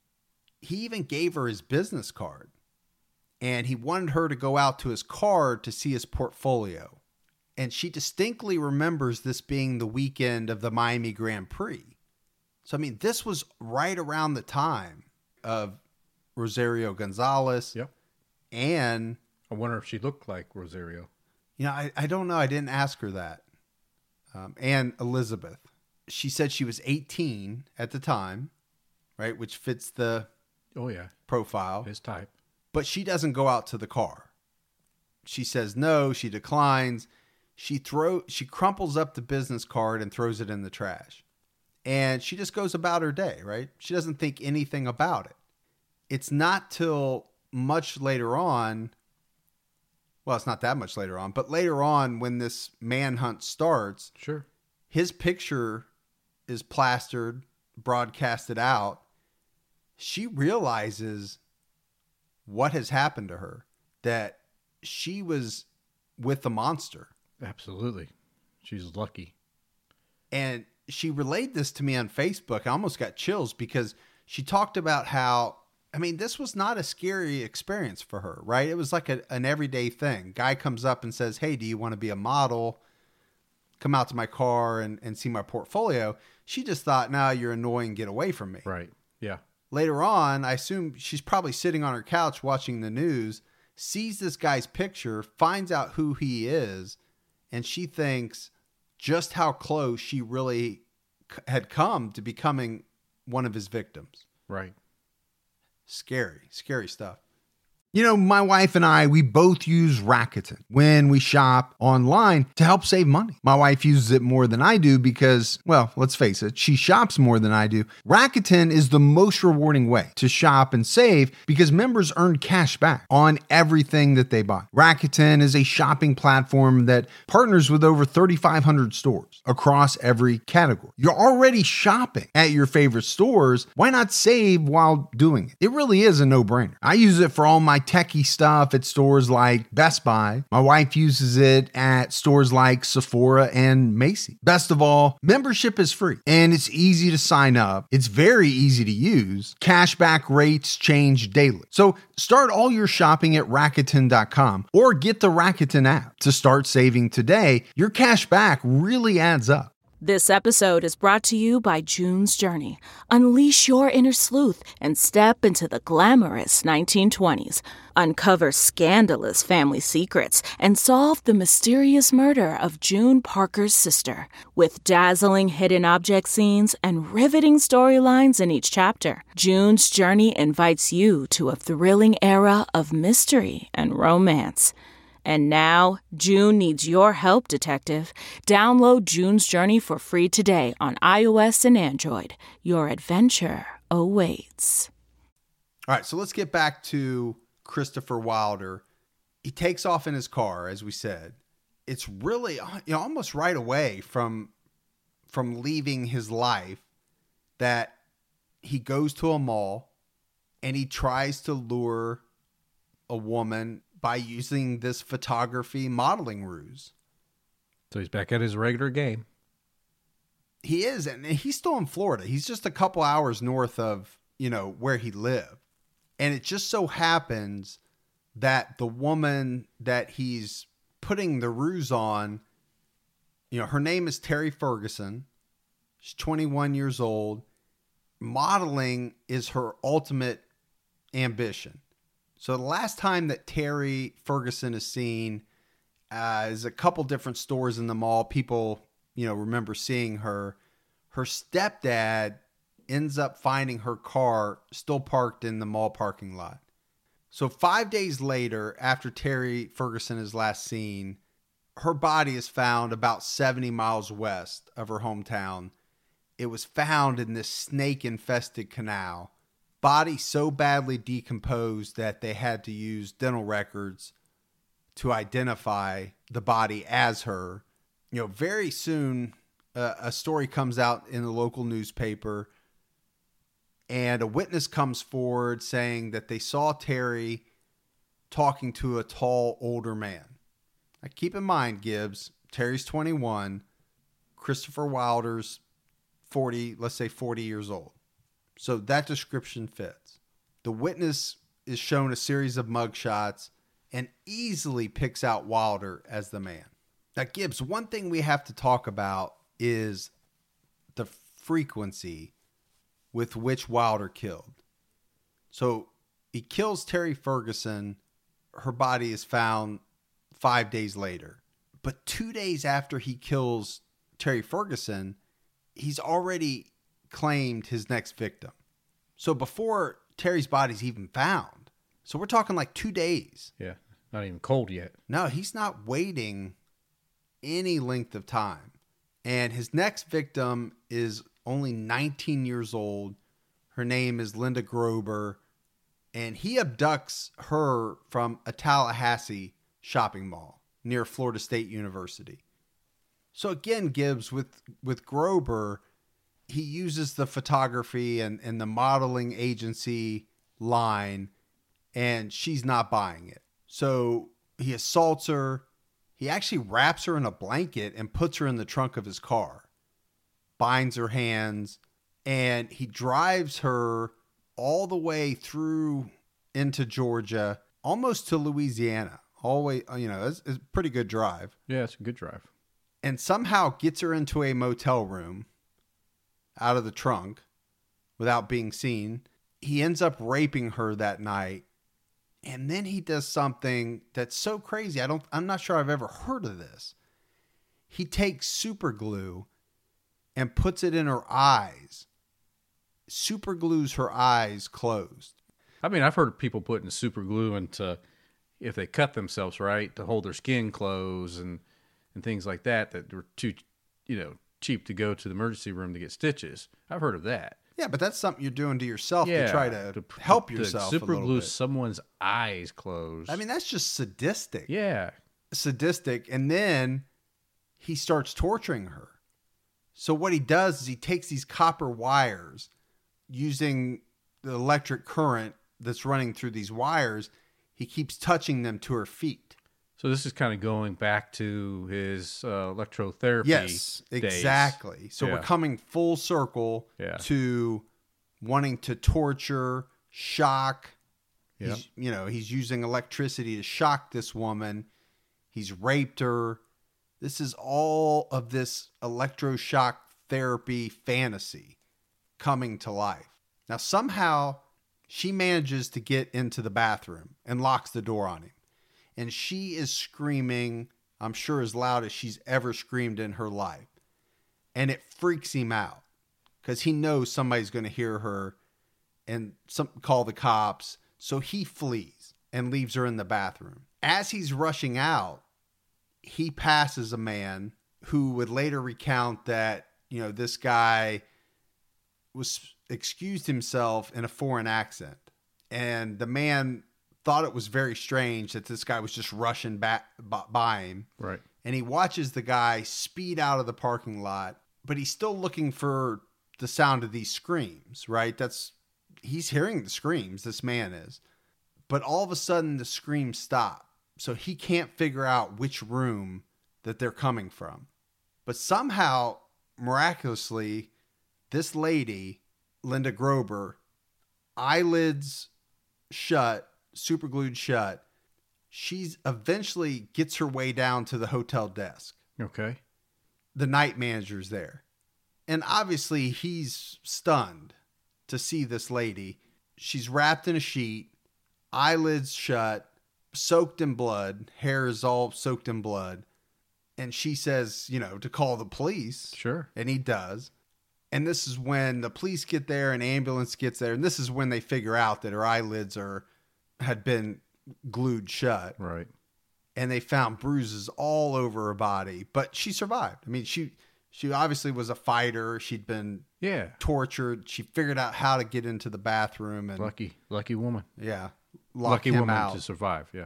He even gave her his business card, and he wanted her to go out to his car to see his portfolio. And she distinctly remembers this being the weekend of the Miami Grand Prix. So, I mean, this was right around the time of Rosario Gonzalez. Yep. And I wonder if she looked like Rosario. You know, I, I don't know. I didn't ask her that. Um, and Elizabeth. She said she was eighteen at the time, right? Which fits the Oh, yeah. profile. His type. But she doesn't go out to the car. She says no. She declines. She throw. She crumples up the business card and throws it in the trash. And she just goes about her day, right? She doesn't think anything about it. It's not till much later on. Well, it's not that much later on, but later on when this manhunt starts, Sure. his picture is plastered, broadcasted out. She realizes what has happened to her, that she was with the monster. Absolutely. She's lucky. And she relayed this to me on Facebook. I almost got chills because she talked about how, I mean, this was not a scary experience for her, right? It was like a, an everyday thing. Guy comes up and says, hey, do you want to be a model? Come out to my car and, and see my portfolio. She just thought, no, you're annoying. Get away from me. Right. Yeah. Later on, I assume she's probably sitting on her couch watching the news, sees this guy's picture, finds out who he is, and she thinks just how close she really c- had come to becoming one of his victims. Right. Scary, scary stuff. You know, my wife and I, we both use Rakuten when we shop online to help save money. My wife uses it more than I do because, well, let's face it, she shops more than I do. Rakuten is the most rewarding way to shop and save because members earn cash back on everything that they buy. Rakuten is a shopping platform that partners with over thirty-five hundred stores across every category. You're already shopping at your favorite stores. Why not save while doing it? It really is a no-brainer. I use it for all my techie stuff at stores like Best Buy. My wife uses it at stores like Sephora and Macy's. Best of all, membership is free and it's easy to sign up. It's very easy to use. Cashback rates change daily. So start all your shopping at Rakuten dot com or get the Rakuten app to start saving today. Your cash back really adds up. This episode is brought to you by June's Journey. Unleash your inner sleuth and step into the glamorous nineteen twenties. Uncover scandalous family secrets and solve the mysterious murder of June Parker's sister. With dazzling hidden object scenes and riveting storylines in each chapter, June's Journey invites you to a thrilling era of mystery and romance. And now, June needs your help, detective. Download June's Journey for free today on iOS and Android. Your adventure awaits. All right, so let's get back to Christopher Wilder. He takes off in his car, as we said. It's really, you know, almost right away from, from leaving his life that he goes to a mall and he tries to lure a woman by using this photography modeling ruse. So he's back at his regular game. He is, and he's still in Florida. He's just a couple hours north of, you know, where he lived. And it just so happens that the woman that he's putting the ruse on, you know, her name is Terry Ferguson. She's twenty-one years old. Modeling is her ultimate ambition. So the last time that Terry Ferguson is seen uh, is a couple different stores in the mall. People, you know, remember seeing her. Her stepdad ends up finding her car still parked in the mall parking lot. So five days later, after Terry Ferguson is last seen, her body is found about seventy miles west of her hometown. It was found in this snake-infested canal. Body so badly decomposed that they had to use dental records to identify the body as her. You know, very soon uh, a story comes out in the local newspaper and a witness comes forward saying that they saw Terry talking to a tall, older man. Now, keep in mind, Gibbs, Terry's twenty-one, Christopher Wilder's forty, let's say forty years old. So that description fits. The witness is shown a series of mugshots and easily picks out Wilder as the man. Now, Gibbs, one thing we have to talk about is the frequency with which Wilder killed. So he kills Terry Ferguson. Her body is found five days later. But two days after he kills Terry Ferguson, he's already claimed his next victim. So before Terry's body's even found. So we're talking like two days. Yeah, not even cold yet. No, he's not waiting any length of time. And his next victim is only nineteen years old. Her name is Linda Grober. And he abducts her from a Tallahassee shopping mall near Florida State University. So again, Gibbs, with, with Grober, he uses the photography and, and the modeling agency line, and she's not buying it. So he assaults her. He actually wraps her in a blanket and puts her in the trunk of his car, binds her hands, and he drives her all the way through into Georgia, almost to Louisiana. All the way, you know, it's, it's a pretty good drive. Yeah, it's a good drive. And somehow gets her into a motel room out of the trunk without being seen. He ends up raping her that night. And then he does something that's so crazy. I don't, I'm not sure I've ever heard of this. He takes super glue and puts it in her eyes. Super glues her eyes closed. I mean, I've heard of people putting super glue into, if they cut themselves, right, to hold their skin closed and, and things like that, that were too, you know, cheap to go to the emergency room to get stitches. I've heard of that. Yeah, but that's something you're doing to yourself Yeah, to try to, to help to yourself a super little glue bit. someone's eyes closed. I mean, that's just sadistic. yeah. Sadistic. And then he starts torturing her. So what he does is he takes these copper wires, using the electric current that's running through these wires, he keeps touching them to her feet. So this is kind of going back to his uh, electrotherapy. Yes, days. exactly. So Yeah. we're coming full circle Yeah. to wanting to torture, shock. Yep. He's, you know, he's using electricity to shock this woman. He's raped her. This is all of this electroshock therapy fantasy coming to life. Now, somehow she manages to get into the bathroom and locks the door on him. And she is screaming, I'm sure as loud as she's ever screamed in her life. And it freaks him out because he knows somebody's going to hear her and some, call the cops. So he flees and leaves her in the bathroom. As he's rushing out, he passes a man who would later recount that, you know, this guy was excused himself in a foreign accent. And the man thought it was very strange that this guy was just rushing back by him. Right. And he watches the guy speed out of the parking lot, but he's still looking for the sound of these screams, right? That's, he's hearing the screams, this man is. But all of a sudden the screams stop. So he can't figure out which room that they're coming from. But somehow, miraculously, this lady, Linda Grober, eyelids shut, super glued shut, she's eventually gets her way down to the hotel desk. Okay. The night manager's there. And obviously he's stunned to see this lady. She's wrapped in a sheet, eyelids shut, soaked in blood, hair is all soaked in blood. And she says, you know, to call the police. Sure. And he does. And this is when the police get there, an ambulance gets there. And this is when they figure out that her eyelids are had been glued shut. Right. And they found bruises all over her body. But she survived. I mean, she she obviously was a fighter. She'd been Yeah. tortured. She figured out how to get into the bathroom. And Lucky, lucky woman. yeah, lock Lucky him woman out. to survive. Yeah.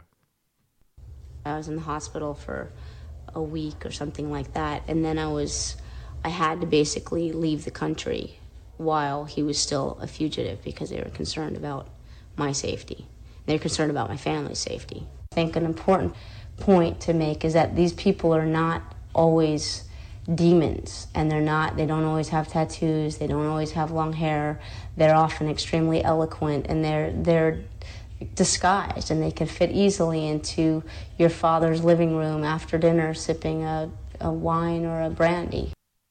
I was in the hospital for a week or something like that. And then I was, I had to basically leave the country while he was still a fugitive because they were concerned about my safety. They were concerned about my family's safety. I think an important point to make is that these people are not always demons, and they're not, they don't always have tattoos, they don't always have long hair. They're often extremely eloquent, and they're, they're disguised, and they can fit easily into your father's living room after dinner sipping a, a wine or a brandy.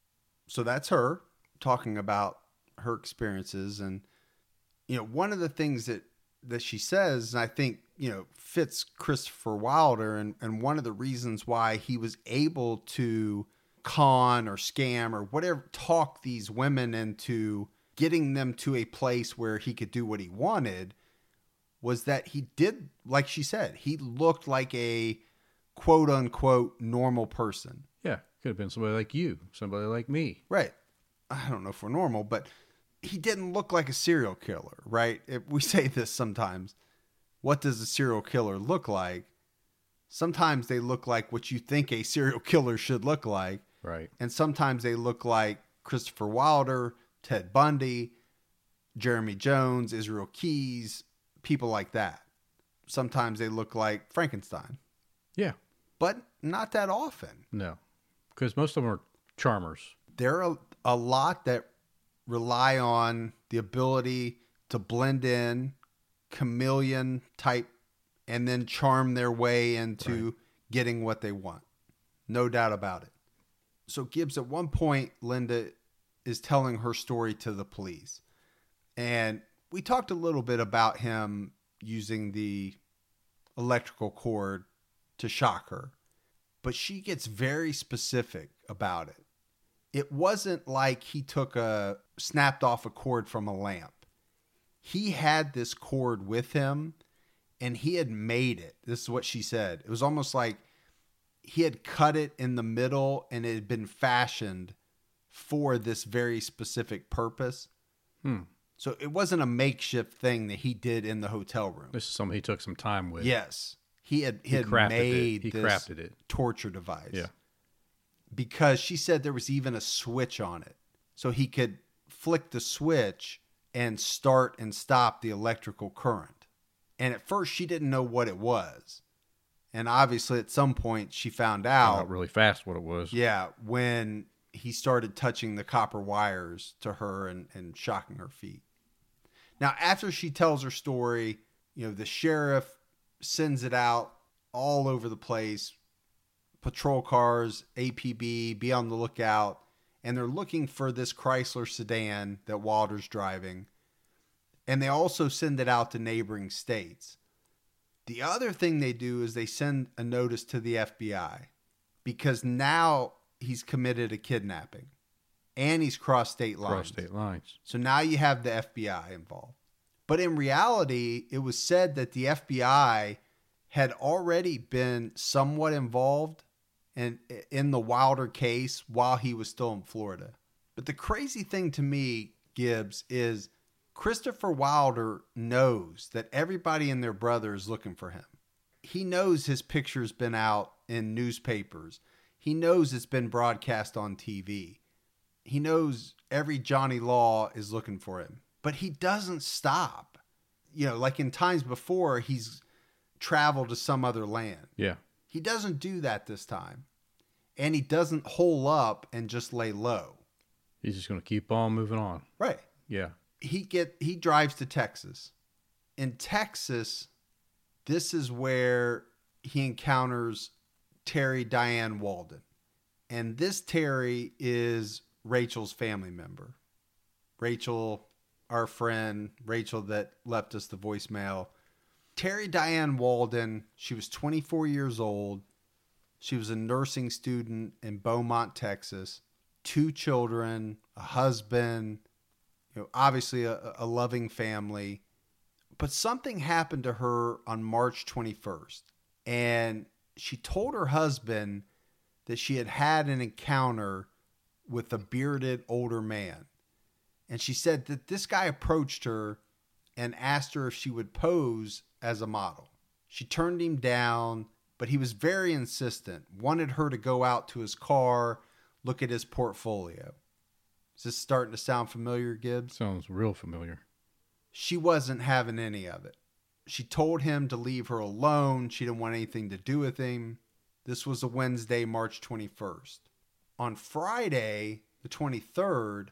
So that's her talking about her experiences. And, you know, one of the things that, that she says, and I think, you know, fits Christopher Wilder, and, and one of the reasons why he was able to con or scam or whatever, talk these women into getting them to a place where he could do what he wanted, was that he did, like she said, he looked like a quote unquote normal person. Yeah. Could have been somebody like you, somebody like me. Right. I don't know if we're normal, but he didn't look like a serial killer, right? If we say this sometimes, what does a serial killer look like? Sometimes they look like what you think a serial killer should look like. Right. And sometimes they look like Christopher Wilder, Ted Bundy, Jeremy Jones, Israel Keys, people like that. Sometimes they look like Frankenstein, Yeah. but not that often. No. Because most of them are charmers. There are a lot that rely on the ability to blend in, chameleon type, and then charm their way into right. getting what they want. No doubt about it. So Gibbs, at one point, Linda is telling her story to the police. And we talked a little bit about him using the electrical cord to shock her. But she gets very specific about it. It wasn't like he took a, snapped off a cord from a lamp. He had this cord with him, and he had made it. This is what she said. It was almost like he had cut it in the middle, and it had been fashioned for this very specific purpose. Hmm. So it wasn't a makeshift thing that he did in the hotel room. This is something he took some time with. Yes. He had, he He had crafted made it. He this crafted it. torture device. Yeah. Because she said there was even a switch on it. So he could flick the switch and start and stop the electrical current. And at first she didn't know what it was. And obviously at some point she found out. Found out really fast what it was. Yeah, when he started touching the copper wires to her and, and shocking her feet. Now, after she tells her story, you know, the sheriff sends it out all over the place. Patrol cars, A P B, be on the lookout. And they're looking for this Chrysler sedan that Wilder's driving. And they also send it out to neighboring states. The other thing they do is they send a notice to the F B I because now he's committed a kidnapping and he's crossed state lines. Cross state lines. So now you have the F B I involved. But in reality, it was said that the F B I had already been somewhat involved in, in the Wilder case while he was still in Florida. But the crazy thing to me, Gibbs, is Christopher Wilder knows that everybody and their brother is looking for him. He knows his picture's been out in newspapers. He knows it's been broadcast on T V. He knows every Johnny Law is looking for him. But he doesn't stop. You know, like in times before, he's traveled to some other land. Yeah. He doesn't do that this time. And he doesn't hole up and just lay low. He's just going to keep on moving on. Right. Yeah. He get he drives to Texas. In Texas, this is where he encounters Terry Diane Walden. And this Terry is Rachel's family member. Rachel, our friend, Rachel that left us the voicemail. Terry Diane Walden, she was twenty-four years old. She was a nursing student in Beaumont, Texas. Two children, a husband, you know, obviously a, a loving family. But something happened to her on March twenty-first. And she told her husband that she had had an encounter with a bearded older man. And she said that this guy approached her and asked her if she would pose as a model. She turned him down, but he was very insistent, wanted her to go out to his car, look at his portfolio. Is this starting to sound familiar, Gibbs? Sounds real familiar. She wasn't having any of it. She told him to leave her alone. She didn't want anything to do with him. This was a Wednesday, March twenty-first. On Friday, the twenty-third,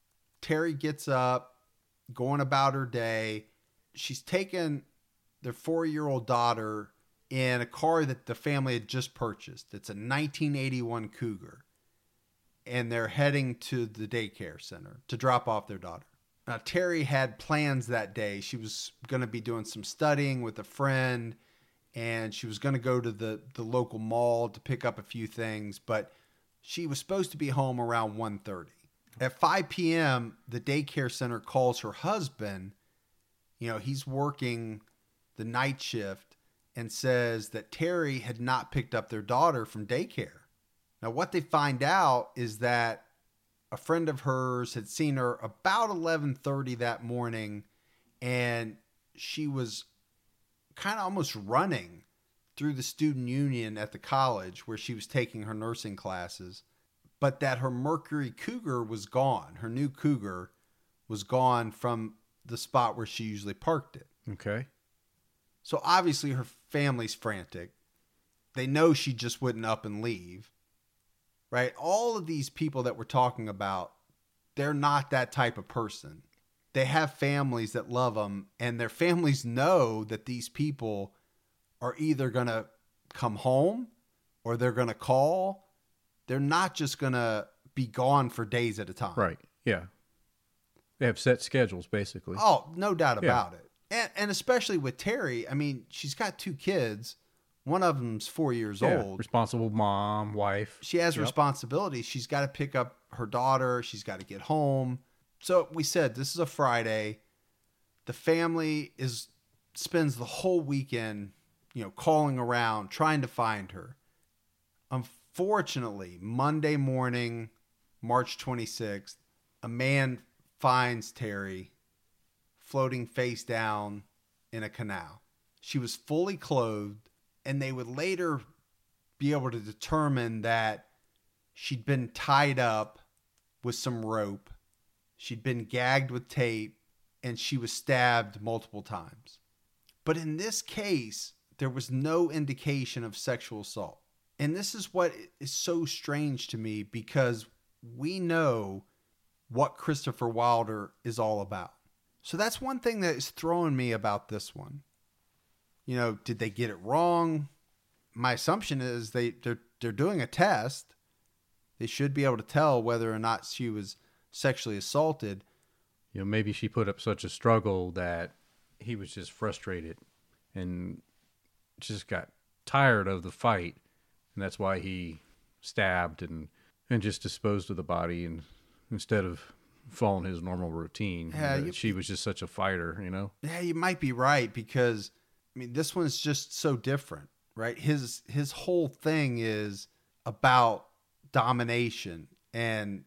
Terry gets up, going about her day. She's taken their four-year-old daughter in a car that the family had just purchased. It's a nineteen eighty-one Cougar. And they're heading to the daycare center to drop off their daughter. Now, Terry had plans that day. She was going to be doing some studying with a friend, and she was going to go to the, the local mall to pick up a few things, but she was supposed to be home around one thirty. At five p.m., the daycare center calls her husband. You know, he's working the night shift and says that Terry had not picked up their daughter from daycare. Now, what they find out is that a friend of hers had seen her about eleven thirty that morning, and she was kind of almost running through the student union at the college where she was taking her nursing classes, but that her Mercury Cougar was gone. Her new Cougar was gone from the spot where she usually parked it. Okay. So obviously her family's frantic. They know she just wouldn't up and leave. Right? All of these people that we're talking about, they're not that type of person. They have families that love them, and their families know that these people are either going to come home or they're going to call. They're not just going to be gone for days at a time. Right. Yeah. They have set schedules, basically. Oh, no doubt Yeah. about it. And, and especially with Terry, I mean, she's got two kids. One of them's four years Yeah. old. Responsible mom, wife. She has Yep. responsibilities. She's got to pick up her daughter. She's got to get home. So we said this is a Friday. The family is spends the whole weekend, you know, calling around, trying to find her. Unfortunately, Monday morning, March twenty-sixth, a man finds Terry floating face down in a canal. She was fully clothed, and they would later be able to determine that she'd been tied up with some rope. She'd been gagged with tape, and she was stabbed multiple times. But in this case, there was no indication of sexual assault. And this is what is so strange to me, because we know what Christopher Wilder is all about. So that's one thing that is throwing me about this one. You know, did they get it wrong? My assumption is they, they're, they're doing a test. They should be able to tell whether or not she was sexually assaulted. You know, maybe she put up such a struggle that he was just frustrated and just got tired of the fight. And that's why he stabbed and, and just disposed of the body, and instead of following his normal routine. Yeah, you know, you, she was just such a fighter, you know? Yeah, you might be right, because, I mean, this one's just so different, right? His his whole thing is about domination and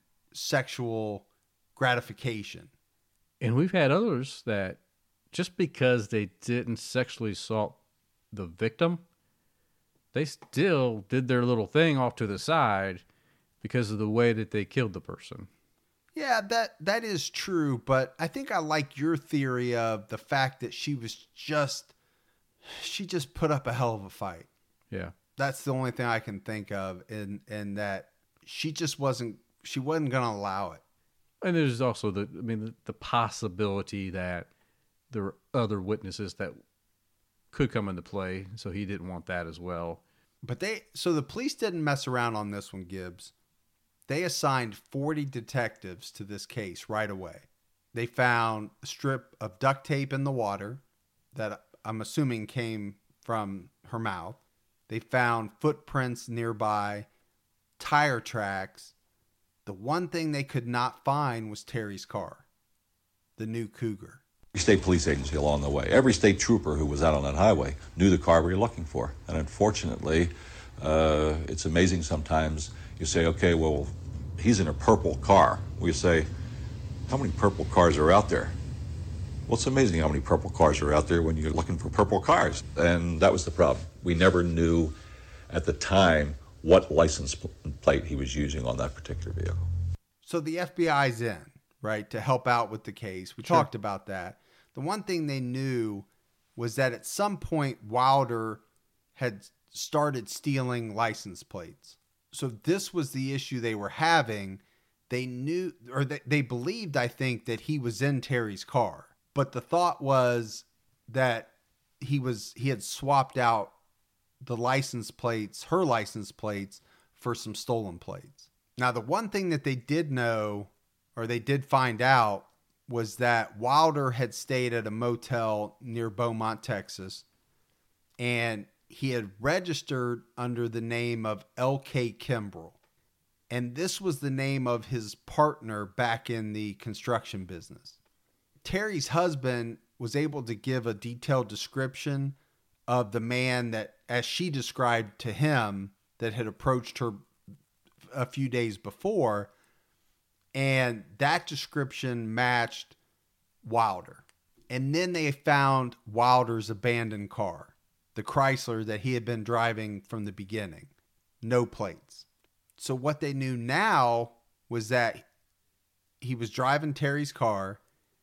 sexual gratification. And we've had others that just because they didn't sexually assault the victim, they still did their little thing off to the side because of the way that they killed the person. Yeah, that that is true, but I think I like your theory of the fact that she was just, she just put up a hell of a fight. Yeah. That's the only thing I can think of, and and that she just wasn't, she wasn't going to allow it. And there's also the, I mean, the, the possibility that there were other witnesses that could come into play, so he didn't want that as well. But they, so the police didn't mess around on this one, Gibbs. They assigned forty detectives to this case right away. They found a strip of duct tape in the water that I'm assuming came from her mouth. They found footprints nearby, tire tracks. The one thing they could not find was Terry's car, the new Cougar. State police agency along the way. Every state trooper who was out on that highway knew the car we were looking for. And unfortunately, uh, it's amazing sometimes you say, okay, well, he's in a purple car. We say, how many purple cars are out there? Well, it's amazing how many purple cars are out there when you're looking for purple cars. And that was the problem. We never knew at the time what license plate he was using on that particular vehicle. So the F B I's in, right, to help out with the case. We Sure. talked about that. The one thing they knew was that at some point Wilder had started stealing license plates. So this was the issue they were having. They knew, or they, they believed, I think, that he was in Terry's car. But the thought was that he was he had swapped out the license plates, her license plates, for some stolen plates. Now, the one thing that they did know, or they did find out, was that Wilder had stayed at a motel near Beaumont, Texas, and he had registered under the name of L K Kimbrell. And this was the name of his partner back in the construction business. Terry's husband was able to give a detailed description of the man that, as she described to him, that had approached her a few days before. And that description matched Wilder. And then they found Wilder's abandoned car, the Chrysler that he had been driving from the beginning. No plates. So what they knew now was that he was driving Terry's car,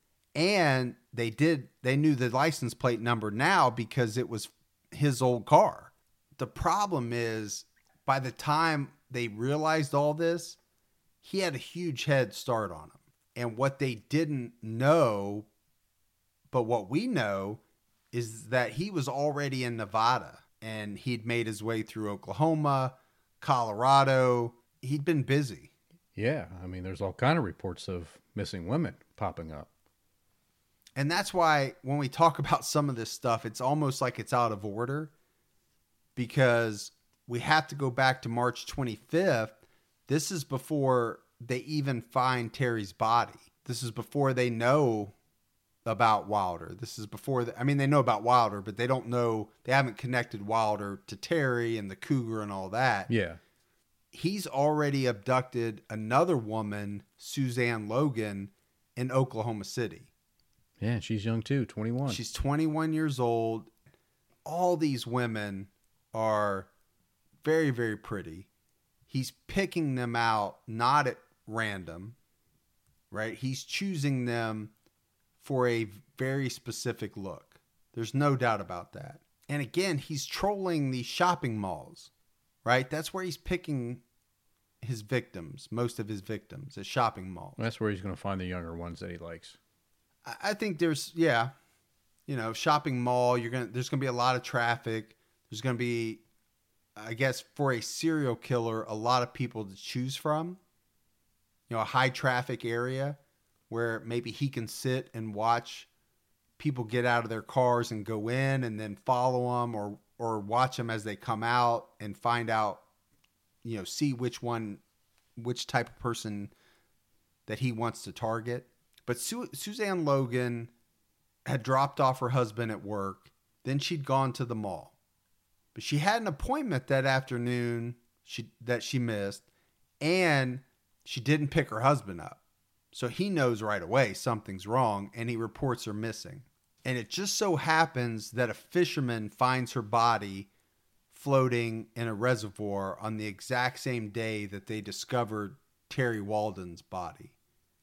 and they did they knew the license plate number now because it was his old car. The problem is, by the time they realized all this, he had a huge head start on him. And what they didn't know, but what we know, is that he was already in Nevada, and he'd made his way through Oklahoma, Colorado. He'd been busy. Yeah, I mean, there's all kind of reports of missing women popping up. And that's why when we talk about some of this stuff, it's almost like it's out of order, because we have to go back to March twenty-fifth. This is before they even find Terry's body. This is before they know about Wilder. This is before, the, I mean, they know about Wilder, but they don't know, they haven't connected Wilder to Terry and the cougar and all that. Yeah. He's already abducted another woman, Suzanne Logan, in Oklahoma City. Yeah, she's young too, twenty-one. She's twenty-one years old. All these women are very, very pretty. He's picking them out not at random, right? He's choosing them for a very specific look. There's no doubt about that. And again, he's trolling these shopping malls, right? That's where he's picking his victims, most of his victims, at shopping malls. That's where he's going to find the younger ones that he likes. I think there's, yeah, you know, shopping mall, you're going to, there's going to be a lot of traffic. There's going to be, I guess, for a serial killer, a lot of people to choose from. You know, a high traffic area where maybe he can sit and watch people get out of their cars and go in and then follow them, or, or watch them as they come out and find out, you know, see which one, which type of person that he wants to target. But Su- Suzanne Logan had dropped off her husband at work. Then she'd gone to the mall. But she had an appointment that afternoon she, that she missed, and she didn't pick her husband up. So he knows right away something's wrong, and he reports her missing. And it just so happens that a fisherman finds her body floating in a reservoir on the exact same day that they discovered Terry Walden's body.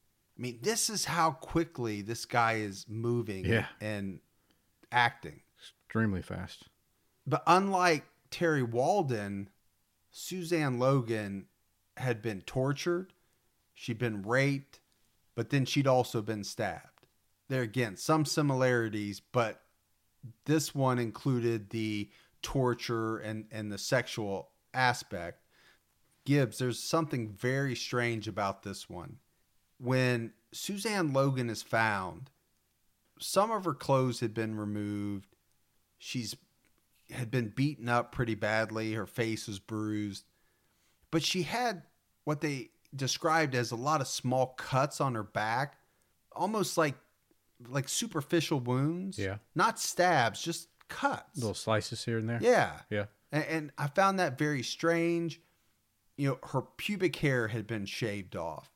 I mean, this is how quickly this guy is moving yeah. and acting. Extremely fast. But unlike Terry Walden, Suzanne Logan had been tortured. She'd been raped, but then she'd also been stabbed. There again, some similarities, but this one included the torture and, and the sexual aspect. Gibbs, there's something very strange about this one. When Suzanne Logan is found, some of her clothes had been removed. She's had been beaten up pretty badly. Her face was bruised. But she had what they described as a lot of small cuts on her back, almost like like superficial wounds. Yeah. Not stabs, just cuts. Little slices here and there. Yeah. Yeah. And, and I found that very strange. You know, her pubic hair had been shaved off.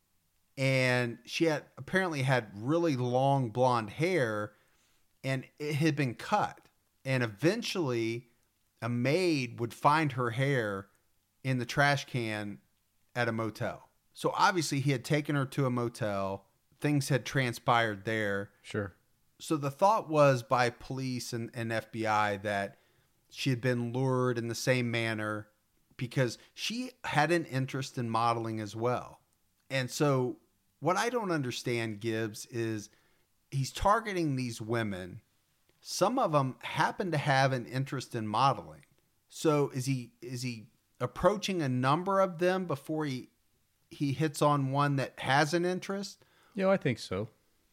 And she had apparently had really long blonde hair, and it had been cut. And eventually a maid would find her hair in the trash can at a motel. So obviously he had taken her to a motel. Things had transpired there. Sure. So the thought was by police and, and F B I that she had been lured in the same manner because she had an interest in modeling as well. And so what I don't understand, Gibbs, is he's targeting these women. Some of them happen to have an interest in modeling. So is he is he approaching a number of them before he he hits on one that has an interest? Yeah, I think so.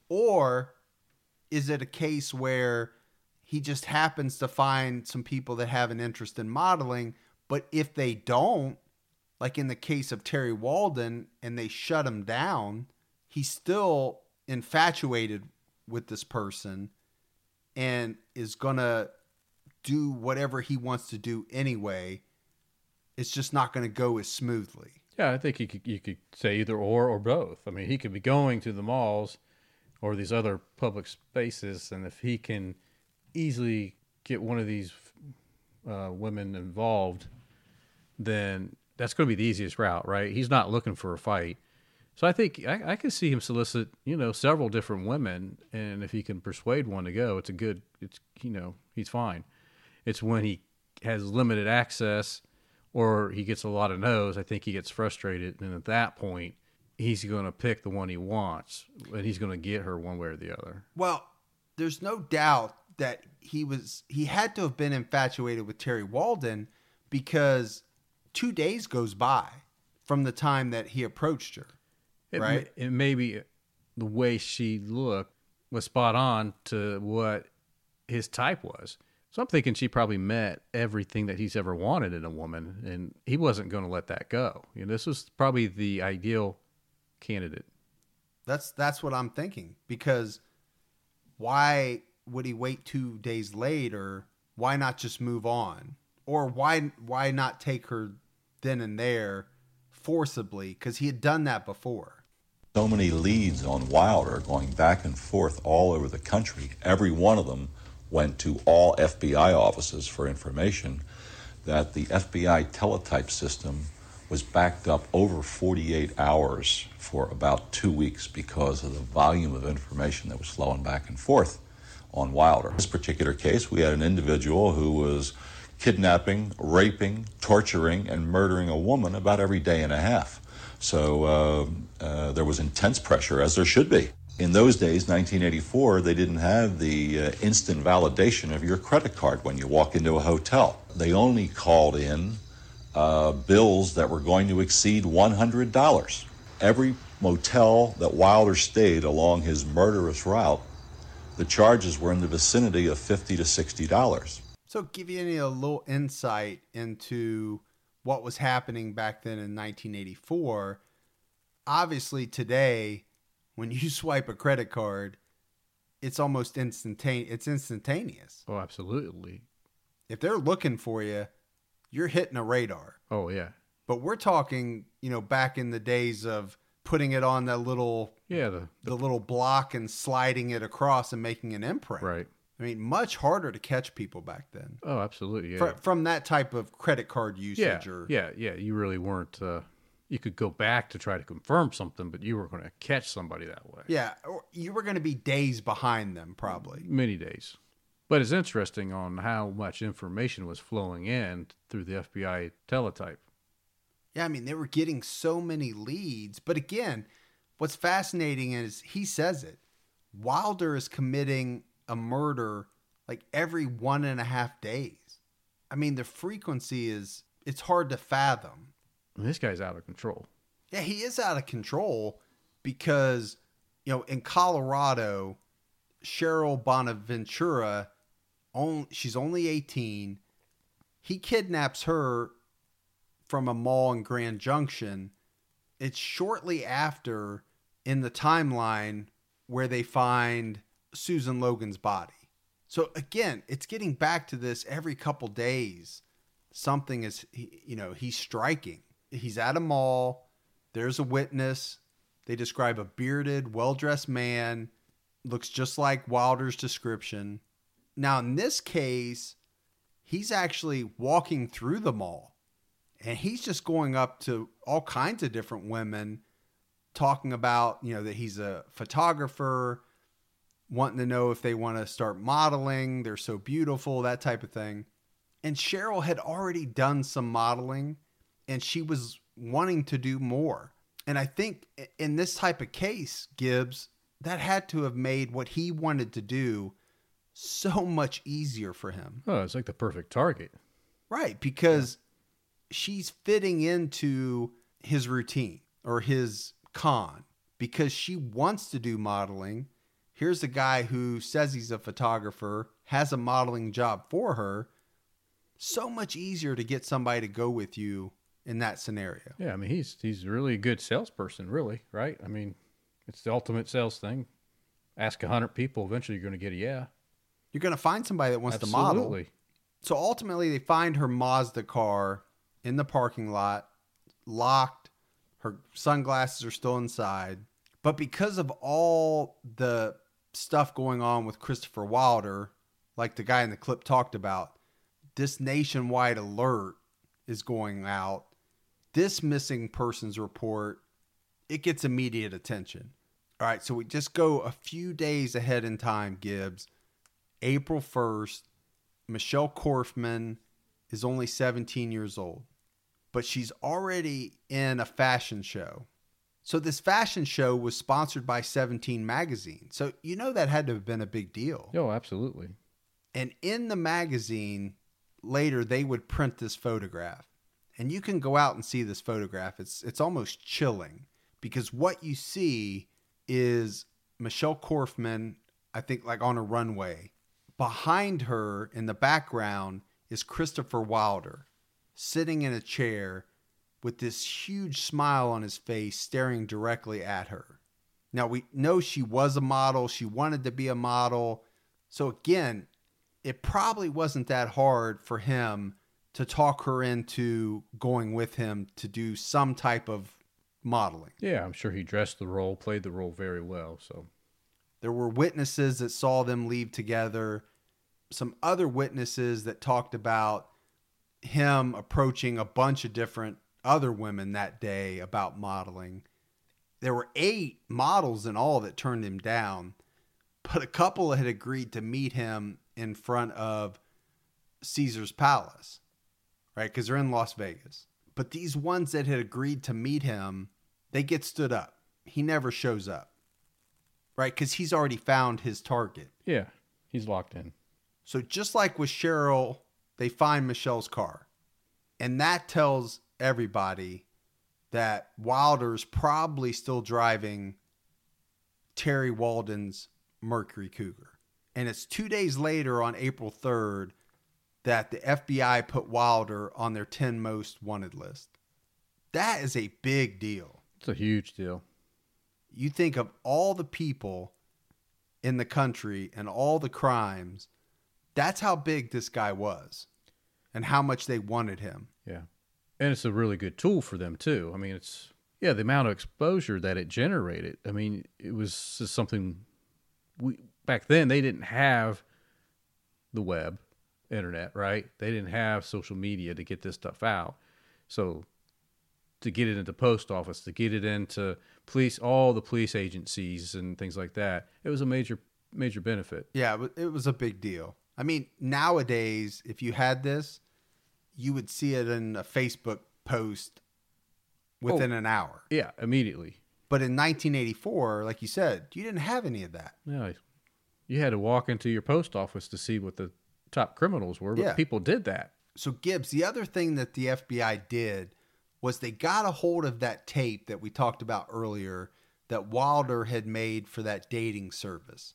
Or is it a case where he just happens to find some people that have an interest in modeling, but if they don't, like in the case of Terry Walden, and they shut him down, he's still infatuated with this person and is going to do whatever he wants to do anyway. It's just not going to go as smoothly. Yeah, I think you could, you could say either or or both. I mean, he could be going to the malls or these other public spaces, and if he can easily get one of these uh, women involved, then that's going to be the easiest route, right? He's not looking for a fight. So I think I, I could see him solicit, you know, several different women, and if he can persuade one to go, it's a good, it's, you know, he's fine. It's when he has limited access or he gets a lot of no's, I think he gets frustrated, and at that point, he's going to pick the one he wants, and he's going to get her one way or the other. Well, there's no doubt that he was, he had to have been infatuated with Terry Walden because two days goes by from the time that he approached her. It, right? It maybe the way she looked was spot on to what his type was. So I'm thinking she probably met everything that he's ever wanted in a woman, and he wasn't going to let that go. You know, this was probably the ideal candidate. That's that's what I'm thinking, because why would he wait two days later? Why not just move on? Or why why not take her then and there forcibly? Because he had done that before. So many leads on Wilder going back and forth all over the country. Every one of them went to all F B I offices for information, that the F B I teletype system was backed up over forty-eight hours for about two weeks because of the volume of information that was flowing back and forth on Wilder. In this particular case, we had an individual who was kidnapping, raping, torturing, and murdering a woman about every day and a half. So uh, uh, there was intense pressure, as there should be. In those days, nineteen eighty-four, they didn't have the uh, instant validation of your credit card when you walk into a hotel. They only called in uh, bills that were going to exceed one hundred dollars. Every motel that Wilder stayed along his murderous route, the charges were in the vicinity of fifty to sixty dollars. So give you any a little insight into what was happening back then in nineteen eighty-four. Obviously today, when you swipe a credit card, it's almost instantaneous. It's instantaneous. Oh, absolutely. If they're looking for you, you're hitting a radar. Oh, yeah. But we're talking, you know, back in the days of putting it on that little, yeah, the, the, the little block and sliding it across and making an imprint. Right. I mean, much harder to catch people back then. Oh, absolutely. Yeah. For, from that type of credit card usage. Yeah, or, yeah, yeah. You really weren't. Uh, you could go back to try to confirm something, but you were going to catch somebody that way. Yeah, or you were going to be days behind them, probably. Many days. But it's interesting on how much information was flowing in through the F B I teletype. Yeah, I mean, they were getting so many leads. But again, what's fascinating is he says it. Wilder is committing a murder like every one and a half days. I mean, the frequency is, it's hard to fathom. I mean, this guy's out of control. Yeah, he is out of control because, you know, in Colorado, Cheryl Bonaventura, only, she's only eighteen. He kidnaps her from a mall in Grand Junction. It's shortly after in the timeline where they find Susan Logan's body. So again, it's getting back to this every couple days. Something is, you know, he's striking. He's at a mall. There's a witness. They describe a bearded, well-dressed man. Looks just like Wilder's description. Now, in this case, he's actually walking through the mall. And he's just going up to all kinds of different women, talking about, you know, that he's a photographer, wanting to know if they want to start modeling. They're so beautiful, that type of thing. And Cheryl had already done some modeling, and she was wanting to do more. And I think in this type of case, Gibbs, that had to have made what he wanted to do so much easier for him. Oh, it's like the perfect target. Right, because she's fitting into his routine or his con because she wants to do modeling. Here's a guy who says he's a photographer, has a modeling job for her. So much easier to get somebody to go with you in that scenario. Yeah, I mean, he's he's really a good salesperson, really, right? I mean, it's the ultimate sales thing. Ask a hundred people, eventually you're going to get a yeah. You're going to find somebody that wants Absolutely. to model. So ultimately, they find her Mazda car in the parking lot, locked. Her sunglasses are still inside. But because of all the stuff going on with Christopher Wilder, like the guy in the clip talked about, this nationwide alert is going out. This missing persons report, it gets immediate attention. All right, so we just go a few days ahead in time, Gibbs. April first, Michelle Korfman is only seventeen years old, but she's already in a fashion show. So this fashion show was sponsored by seventeen magazine. So you know that had to have been a big deal. Oh, absolutely. And in the magazine, later they would print this photograph. And you can go out and see this photograph. It's it's almost chilling because what you see is Michelle Korfman, I think like on a runway. Behind her in the background is Christopher Wilder sitting in a chair with this huge smile on his face staring directly at her. Now, we know she was a model. She wanted to be a model. So again, it probably wasn't that hard for him to talk her into going with him to do some type of modeling. Yeah, I'm sure he dressed the role, played the role very well. So there were witnesses that saw them leave together. Some other witnesses that talked about him approaching a bunch of different other women that day about modeling. There were eight models in all that turned him down, but a couple had agreed to meet him in front of Caesar's Palace, right? Because they're in Las Vegas. But these ones that had agreed to meet him, they get stood up. He never shows up, right? Because he's already found his target. yeah, he's locked in. So just like with Cheryl, they find Michelle's car. And that tells everybody that Wilder's probably still driving Terry Walden's Mercury Cougar. And it's two days later on April third that the F B I put Wilder on their ten most wanted list. That is a big deal. It's a huge deal. You think of all the people in the country and all the crimes, that's how big this guy was and how much they wanted him. Yeah. And it's a really good tool for them too. I mean, it's, yeah, the amount of exposure that it generated. I mean, it was just something we, back then they didn't have the web, internet, right? They didn't have social media to get this stuff out. So to get it into post office, to get it into police, all the police agencies and things like that, it was a major, major benefit. Yeah, it was a big deal. I mean, nowadays, if you had this, you would see it in a Facebook post within Oh, an hour. Yeah, immediately. But in nineteen eighty-four, like you said, you didn't have any of that. Yeah, you had to walk into your post office to see what the top criminals were, but Yeah. people did that. So Gibbs, the other thing that the F B I did was they got a hold of that tape that we talked about earlier that Wilder had made for that dating service.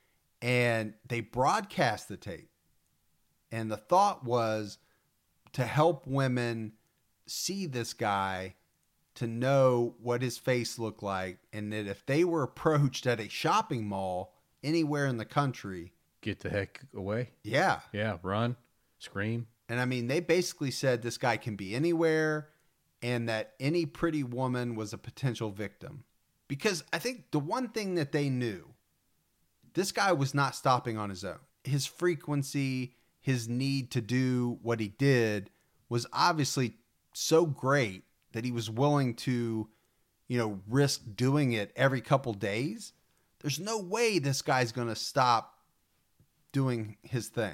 And they broadcast the tape. And the thought was to help women see this guy, to know what his face looked like, and that if they were approached at a shopping mall anywhere in the country, Get the heck away. yeah. Yeah, run, scream. And I mean, they basically said this guy can be anywhere and that any pretty woman was a potential victim. Because I think the one thing that they knew, this guy was not stopping on his own. His frequency, his need to do what he did was obviously so great that he was willing to, you know, risk doing it every couple days. There's no way this guy's going to stop doing his thing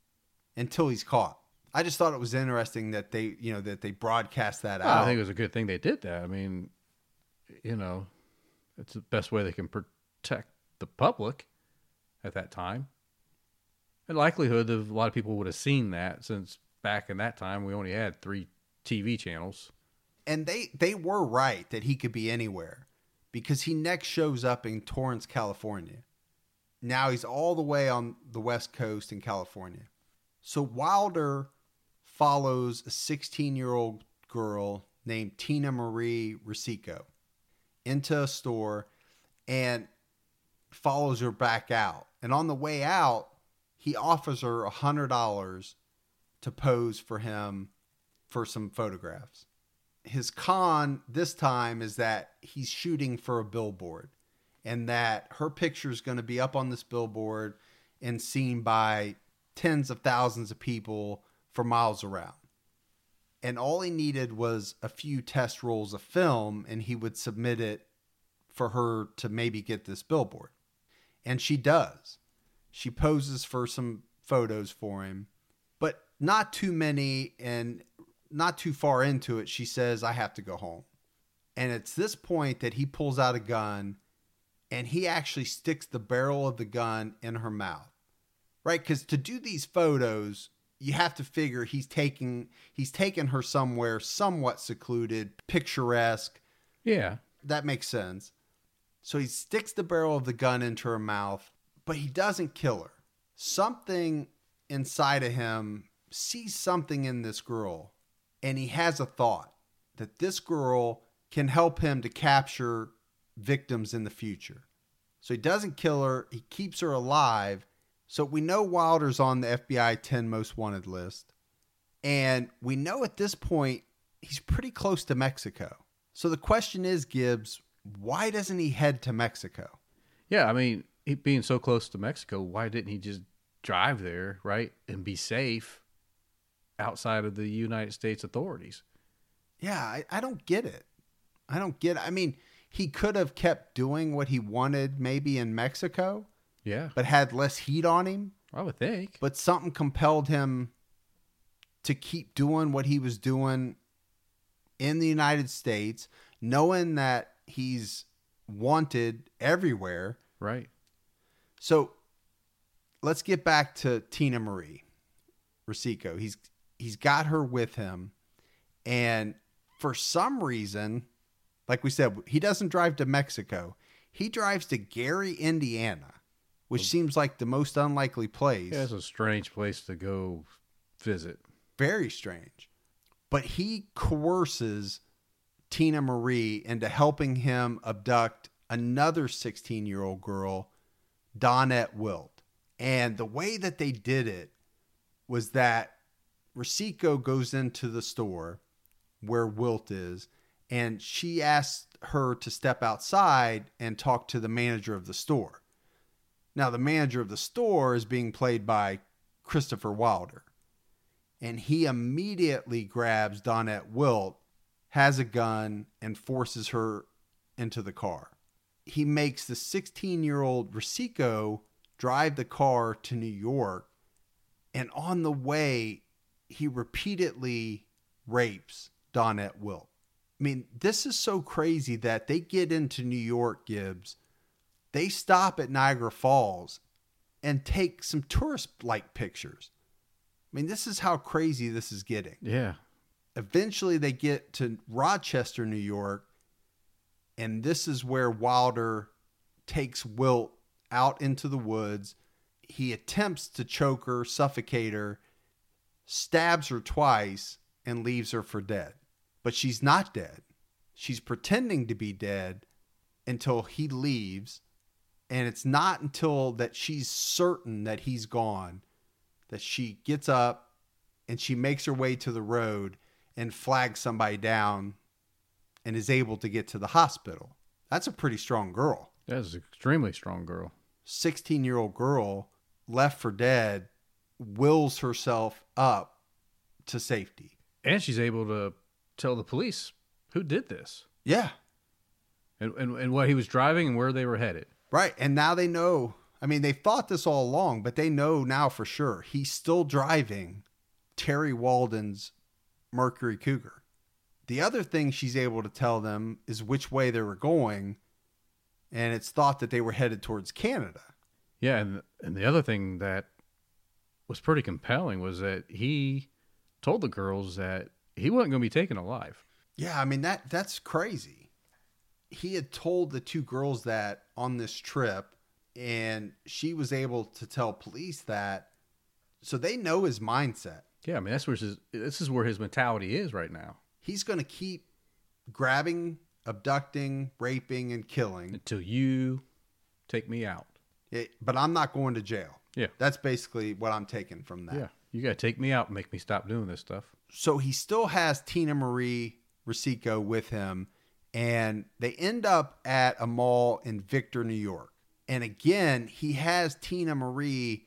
until he's caught. I just thought it was interesting that they, you know, that they broadcast that Well, out. I think it was a good thing they did that. I mean, you know, it's the best way they can protect the public at that time. And likelihood of a lot of people would have seen that, since back in that time we only had three T V channels. And they, they were right that he could be anywhere, because he next shows up in Torrance, California. Now he's all the way on the West Coast in California. So Wilder follows a sixteen-year-old girl named Tina Marie Rosico into a store and follows her back out. And on the way out, he offers her one hundred dollars to pose for him for some photographs. His con this time is that he's shooting for a billboard, and that her picture is going to be up on this billboard and seen by tens of thousands of people for miles around. And all he needed was a few test rolls of film, and he would submit it for her to maybe get this billboard. And she does. She poses for some photos for him, but not too many, and not too far into it, she says, "I have to go home." And it's this point that he pulls out a gun, and he actually sticks the barrel of the gun in her mouth, right? Because to do these photos, you have to figure he's taking he's taking her somewhere somewhat secluded, picturesque. Yeah. That makes sense. So he sticks the barrel of the gun into her mouth, but he doesn't kill her. Something inside of him sees something in this girl, and he has a thought that this girl can help him to capture victims in the future. So he doesn't kill her. He keeps her alive. So we know Wilder's on the F B I ten most wanted list. And we know at this point, he's pretty close to Mexico. So the question is, Gibbs, why doesn't he head to Mexico? Yeah, I mean, he, being so close to Mexico, why didn't he just drive there, right, and be safe outside of the United States authorities? Yeah, I, I don't get it. I don't get it. I mean, he could have kept doing what he wanted maybe in Mexico, Yeah, but had less heat on him. I would think. But something compelled him to keep doing what he was doing in the United States, knowing that he's wanted everywhere. Right. So let's get back to Tina Marie Rosico. He's he's got her with him, and for some reason, like we said, he doesn't drive to Mexico. He drives to Gary, Indiana, which seems like the most unlikely place. Yeah, it's a strange place to go visit. Very strange. But he coerces Tina Marie into helping him abduct another sixteen-year-old girl, Dawnette Wilt. And the way that they did it was that Rosico goes into the store where Wilt is, and she asked her to step outside and talk to the manager of the store. Now, the manager of the store is being played by Christopher Wilder. And he immediately grabs Dawnette Wilt, has a gun, and forces her into the car. He makes the sixteen-year-old Rosico drive the car to New York, and on the way, he repeatedly rapes Dawnette Wilt. I mean, this is so crazy that they get into New York, Gibbs. They stop at Niagara Falls and take some tourist-like pictures. I mean, this is how crazy this is getting. Yeah. Eventually, they get to Rochester, New York, and this is where Wilder takes Wilt out into the woods. He attempts to choke her, suffocate her, stabs her twice, and leaves her for dead. But she's not dead. She's pretending to be dead until he leaves, and it's not until that she's certain that he's gone that she gets up and she makes her way to the road and flags somebody down and is able to get to the hospital. That's a pretty strong girl. That's an extremely strong girl. sixteen-year-old girl left for dead wills herself up to safety. And she's able to tell the police who did this. Yeah. And, and, and what he was driving and where they were headed. Right. And now they know. I mean, they thought this all along, but they know now for sure. He's still driving Terry Walden's Mercury Cougar. The other thing she's able to tell them is which way they were going, and it's thought that they were headed towards Canada. Yeah, and and the other thing that was pretty compelling was that he told the girls that he wasn't going to be taken alive. Yeah, I mean, that that's crazy. He had told the two girls that on this trip, and she was able to tell police that, so they know his mindset. Yeah, I mean, that's where his, this is where his mentality is right now. He's going to keep grabbing, abducting, raping, and killing. Until you take me out. It, but I'm not going to jail. Yeah. That's basically what I'm taking from that. Yeah, you got to take me out and make me stop doing this stuff. So he still has Tina Marie Rosico with him, and they end up at a mall in Victor, New York. And again, he has Tina Marie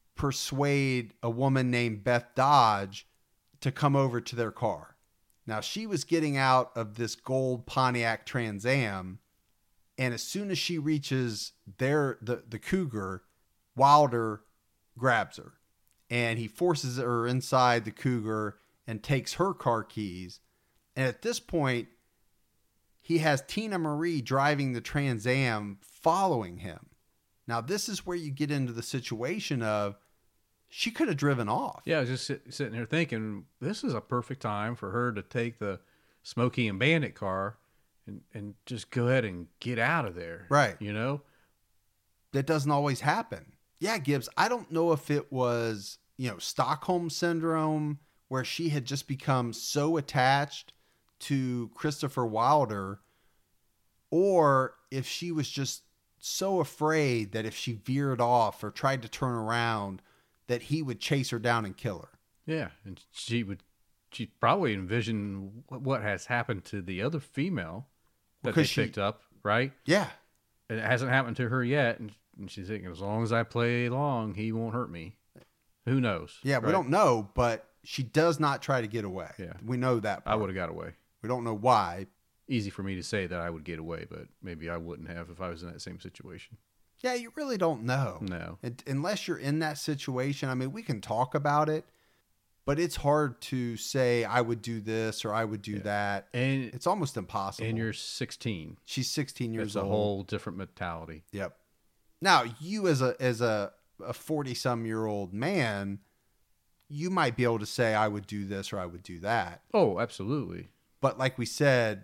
persuade a woman named Beth Dodge to come over to their car. Now, she was getting out of this gold Pontiac Trans Am, and as soon as she reaches their the, the Cougar, Wilder grabs her, and he forces her inside the Cougar and takes her car keys. And at this point, he has Tina Marie driving the Trans Am following him. Now, this is where you get into the situation of she could have driven off. Yeah, I was just sit, sitting here thinking, this is a perfect time for her to take the Smokey and Bandit car and, and just go ahead and get out of there. Right. You know? That doesn't always happen. Yeah, Gibbs, I don't know if it was, you know, Stockholm Syndrome, where she had just become so attached to Christopher Wilder, or if she was just so afraid that if she veered off or tried to turn around, that he would chase her down and kill her. Yeah, and she would, she probably envision what has happened to the other female that Because they she- picked up, right? Yeah. It hasn't happened to her yet, and, and she's thinking, as long as I play along, he won't hurt me. Who knows? Yeah, we right? don't know, but she does not try to get away. Yeah. We know that I part. would have got away. We don't know why. Easy for me to say that I would get away, but maybe I wouldn't have if I was in that same situation. Yeah, you really don't know. No. It, unless you're in that situation. I mean, we can talk about it, but it's hard to say I would do this or I would do Yeah. that. And It's almost impossible. and you're sixteen. She's sixteen years It's a old. whole different mentality. Yep. Now, you as a as a a forty-some year old man, you might be able to say I would do this or I would do that. Oh, absolutely. But like we said,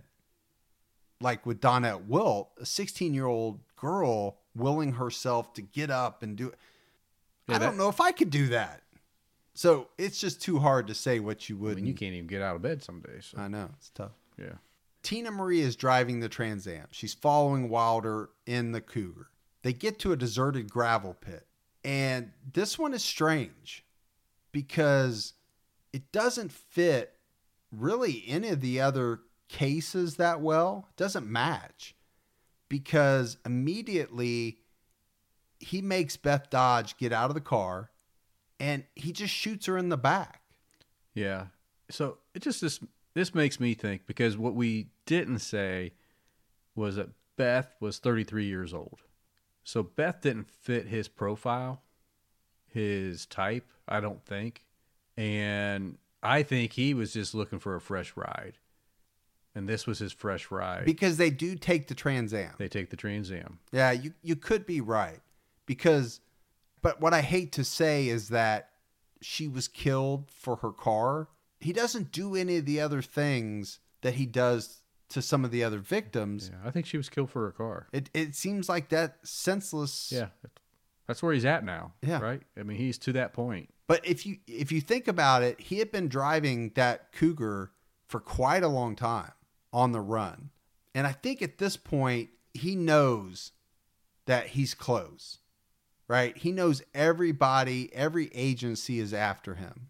like with Donette Wilt, a sixteen-year-old girl willing herself to get up and do it. Yeah, I don't that- know if I could do that. So it's just too hard to say what you I would. mean, you can't even get out of bed some days. So. I know. It's tough. Yeah. Tina Marie is driving the Trans Am. She's following Wilder in the Cougar. They get to a deserted gravel pit. And this one is strange because it doesn't fit really any of the other cases that well. It doesn't match because immediately he makes Beth Dodge get out of the car and he just shoots her in the back. Yeah. So it just this this makes me think, because what we didn't say was that Beth was thirty-three years old. So Beth didn't fit his profile, his type, I don't think. And I think he was just looking for a fresh ride. And this was his fresh ride. Because they do take the Trans Am. They take the Trans Am. Yeah, you, you could be right. Because, but what I hate to say is that she was killed for her car. He doesn't do any of the other things that he does to some of the other victims. Yeah, I think she was killed for her car. It it seems like that senseless. Yeah. That's where he's at now. Yeah. Right? I mean, he's to that point. But if you if you think about it, he had been driving that Cougar for quite a long time on the run. And I think at this point, he knows that he's close, right? He knows everybody, every agency is after him.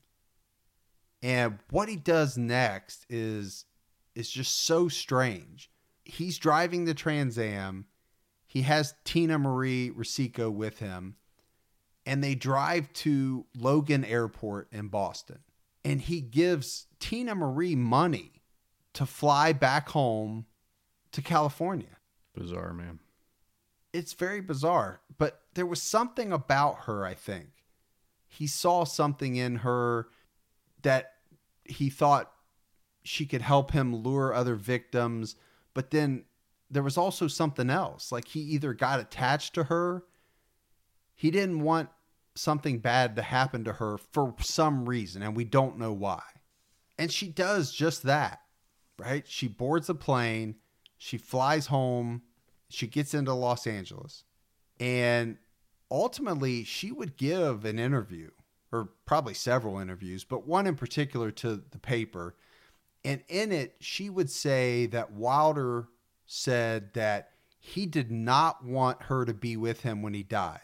And what he does next is, is just so strange. He's driving the Trans Am. He has Tina Marie Rosico with him. And they drive to Logan Airport in Boston. And he gives Tina Marie money to fly back home to California. Bizarre, man. It's very bizarre. But there was something about her, I think. He saw something in her that he thought she could help him lure other victims. But then there was also something else. Like he either got attached to her. He didn't want something bad to happen to her for some reason, and we don't know why. And she does just that, right? She boards a plane, she flies home, she gets into Los Angeles, and ultimately she would give an interview, or probably several interviews, but one in particular to the paper. And in it, she would say that Wilder said that he did not want her to be with him when he died.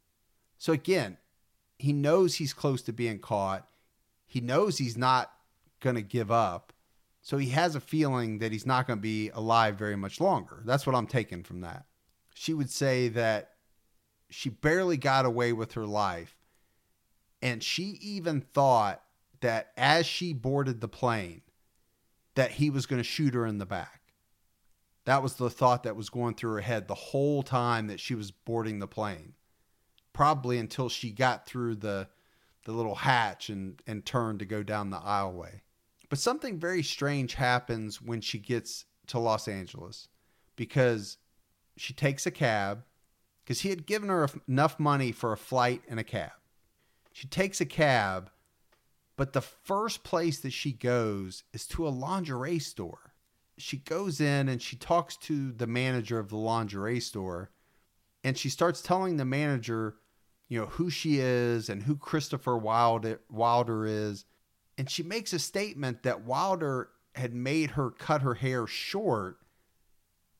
So again, he knows he's close to being caught. He knows he's not going to give up. So he has a feeling that he's not going to be alive very much longer. That's what I'm taking from that. She would say that she barely got away with her life. And she even thought that as she boarded the plane, that he was going to shoot her in the back. That was the thought that was going through her head the whole time that she was boarding the plane. Probably until she got through the the little hatch and, and turned to go down the aisleway. But something very strange happens when she gets to Los Angeles, because she takes a cab, because he had given her enough money for a flight and a cab. She takes a cab, but the first place that she goes is to a lingerie store. She goes in and she talks to the manager of the lingerie store, and she starts telling the manager, you know, who she is and who Christopher Wilder, Wilder is. And she makes a statement that Wilder had made her cut her hair short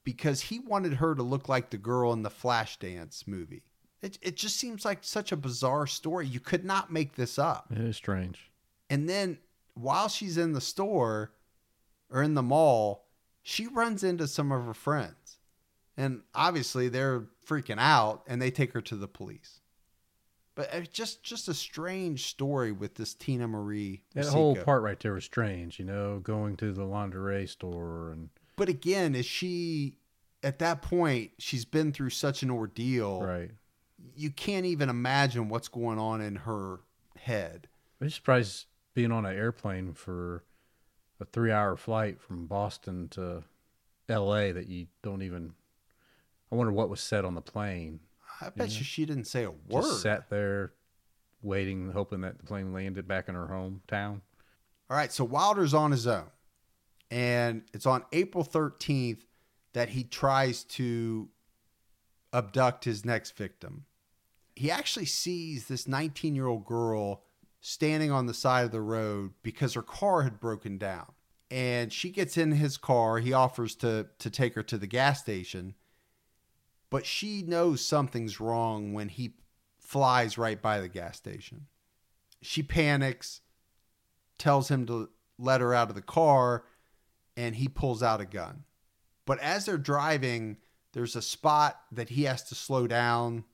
because he wanted her to look like the girl in the Flashdance movie. It, it just seems like such a bizarre story. You could not make this up. It is strange. And then while she's in the store or in the mall, she runs into some of her friends. And obviously they're freaking out and they take her to the police. But it's just, just a strange story with this Tina Marie That Masico. whole part right there was strange, you know, going to the lingerie store. and. But again, is she, at that point, she's been through such an ordeal. Right. You can't even imagine what's going on in her head. I'm surprised being on an airplane for a three-hour flight from Boston to L A that you don't even. I wonder what was said on the plane. I bet you, know? you she didn't say a word. Just sat there, waiting, hoping that the plane landed back in her hometown. All right, so Wilder's on his own, and it's on April thirteenth that he tries to abduct his next victim. He actually sees this nineteen-year-old girl standing on the side of the road because her car had broken down. And she gets in his car. He offers to, to take her to the gas station. But she knows something's wrong when he flies right by the gas station. She panics, tells him to let her out of the car, and he pulls out a gun. But as they're driving, there's a spot that he has to slow down,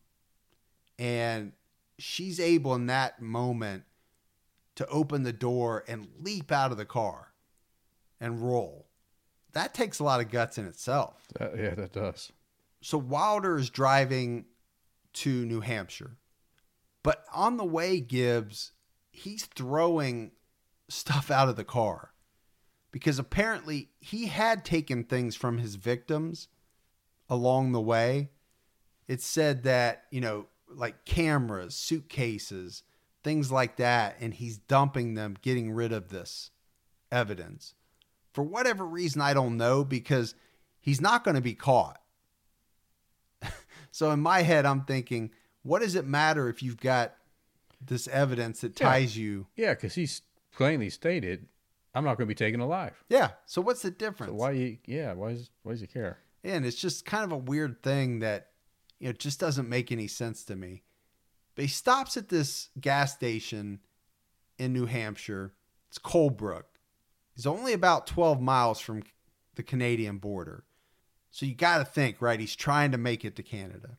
and she's able in that moment to open the door and leap out of the car and roll. That takes a lot of guts in itself. That, yeah, that does. So Wilder is driving to New Hampshire. But on the way, Gibbs, he's throwing stuff out of the car. Because apparently he had taken things from his victims along the way. It said that, you know, like cameras, suitcases, things like that. And he's dumping them, getting rid of this evidence. For whatever reason, I don't know, because he's not going to be caught. So in my head, I'm thinking, what does it matter if you've got this evidence that ties yeah. you? Yeah, because he's plainly stated, I'm not going to be taken alive. Yeah. So what's the difference? So why you? Yeah. Why is? Why does he care? And it's just kind of a weird thing that, you know, just doesn't make any sense to me. But he stops at this gas station in New Hampshire. It's Colebrook. He's only about twelve miles from the Canadian border. So you got to think, right? He's trying to make it to Canada.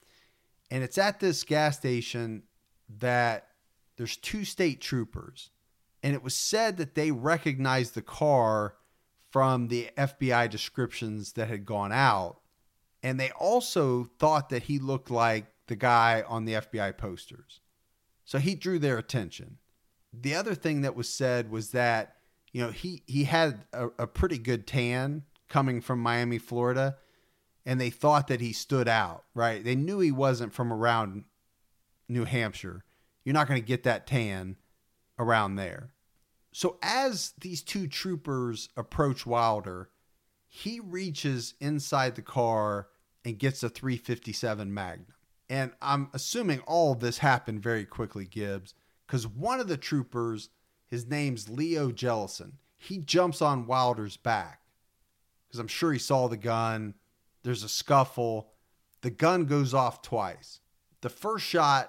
And it's at this gas station that there's two state troopers. And it was said that they recognized the car from the F B I descriptions that had gone out. And they also thought that he looked like the guy on the F B I posters. So he drew their attention. The other thing that was said was that, you know, he, he had a, a pretty good tan coming from Miami, Florida, and they thought that he stood out, right? They knew he wasn't from around New Hampshire. You're not going to get that tan around there. So as these two troopers approach Wilder, he reaches inside the car and gets a three fifty-seven Magnum. And I'm assuming all of this happened very quickly, Gibbs, because one of the troopers, his name's Leo Jellison, he jumps on Wilder's back because I'm sure he saw the gun. There's a scuffle. The gun goes off twice. The first shot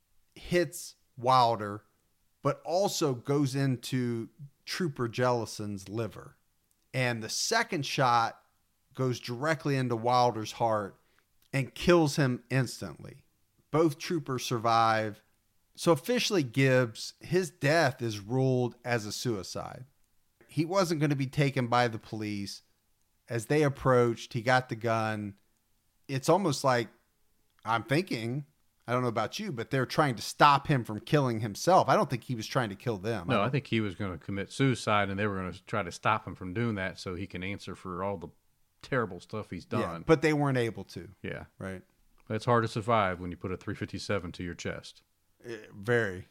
hits Wilder, but also goes into Trooper Jellison's liver. And the second shot goes directly into Wilder's heart and kills him instantly. Both troopers survive. So officially, Gibbs, his death is ruled as a suicide. He wasn't going to be taken by the police. As they approached, he got the gun. It's almost like, I'm thinking, I don't know about you, but they're trying to stop him from killing himself. I don't think he was trying to kill them. No, I, I think he was going to commit suicide, and they were going to try to stop him from doing that so he can answer for all the terrible stuff he's done. Yeah, but they weren't able to. Yeah. Right. But it's hard to survive when you put a three fifty-seven to your chest. Uh, very.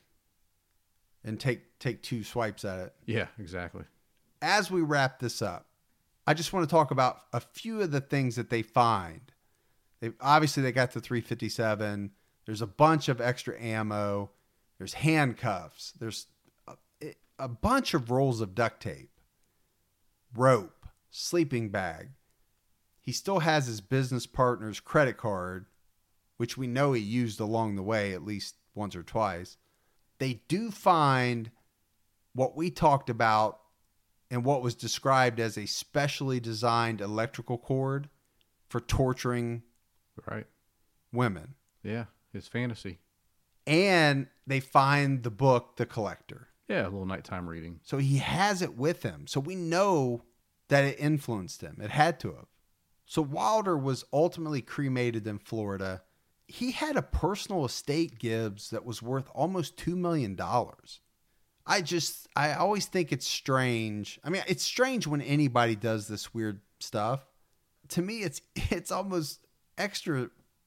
And take take two swipes at it. Yeah, exactly. As we wrap this up, I just want to talk about a few of the things that they find. They obviously they got the three fifty-seven. There's a bunch of extra ammo. There's handcuffs. There's a, a bunch of rolls of duct tape, rope, sleeping bag. He he still has his business partner's credit card, which we know he used along the way at least once or twice. They do find what we talked about and what was described as a specially designed electrical cord for torturing Right. women. Yeah, it's fantasy. And they find the book, The Collector. Yeah, a little nighttime reading. So he has it with him. So we know that it influenced him. It had to have. So Wilder was ultimately cremated in Florida. He had a personal estate, Gibbs, that was worth almost two million dollars. I just, I always think it's strange. I mean, it's strange when anybody does this weird stuff. To me, it's it's almost extra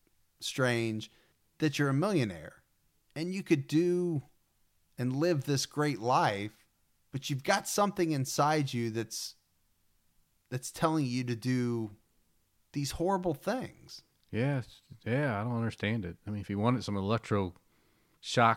strange that you're a millionaire and you could do and live this great life, but you've got something inside you that's that's telling you to do these horrible things. Yeah, it's- yeah, I don't understand it. I mean, if he wanted some electroshock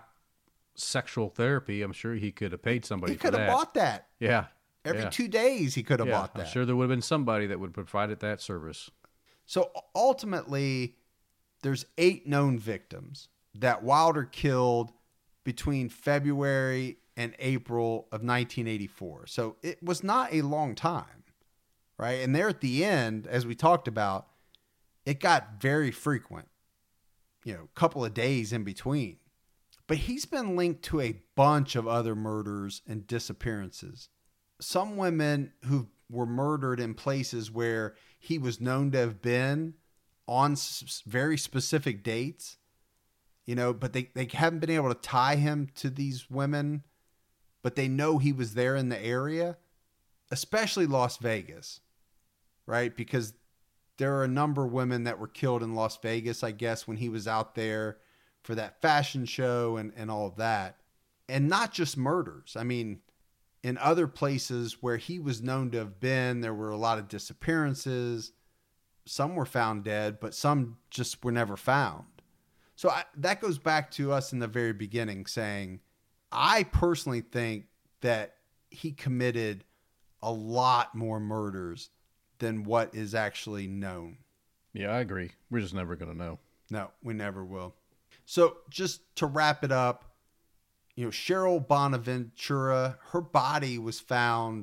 sexual therapy, I'm sure he could have paid somebody He for could that. have bought that. Yeah. Every yeah. two days he could have yeah, bought that. I'm sure there would have been somebody that would have provided that service. So ultimately, there's eight known victims that Wilder killed between February and April of nineteen eighty-four. So it was not a long time, right? And there at the end, as we talked about, it got very frequent, you know, a couple of days in between. But he's been linked to a bunch of other murders and disappearances. Some women who were murdered in places where he was known to have been on s- very specific dates, you know, but they, they haven't been able to tie him to these women, but they know he was there in the area, especially Las Vegas, right? Because there are a number of women that were killed in Las Vegas, I guess, when he was out there for that fashion show and, and all of that. And not just murders. I mean, in other places where he was known to have been, there were a lot of disappearances. Some were found dead, but some just were never found. So I, that goes back to us in the very beginning saying, I personally think that he committed a lot more murders than what is actually known. Yeah, I agree. We're just never going to know. No, we never will. So just to wrap it up, you know, Cheryl Bonaventura, her body was found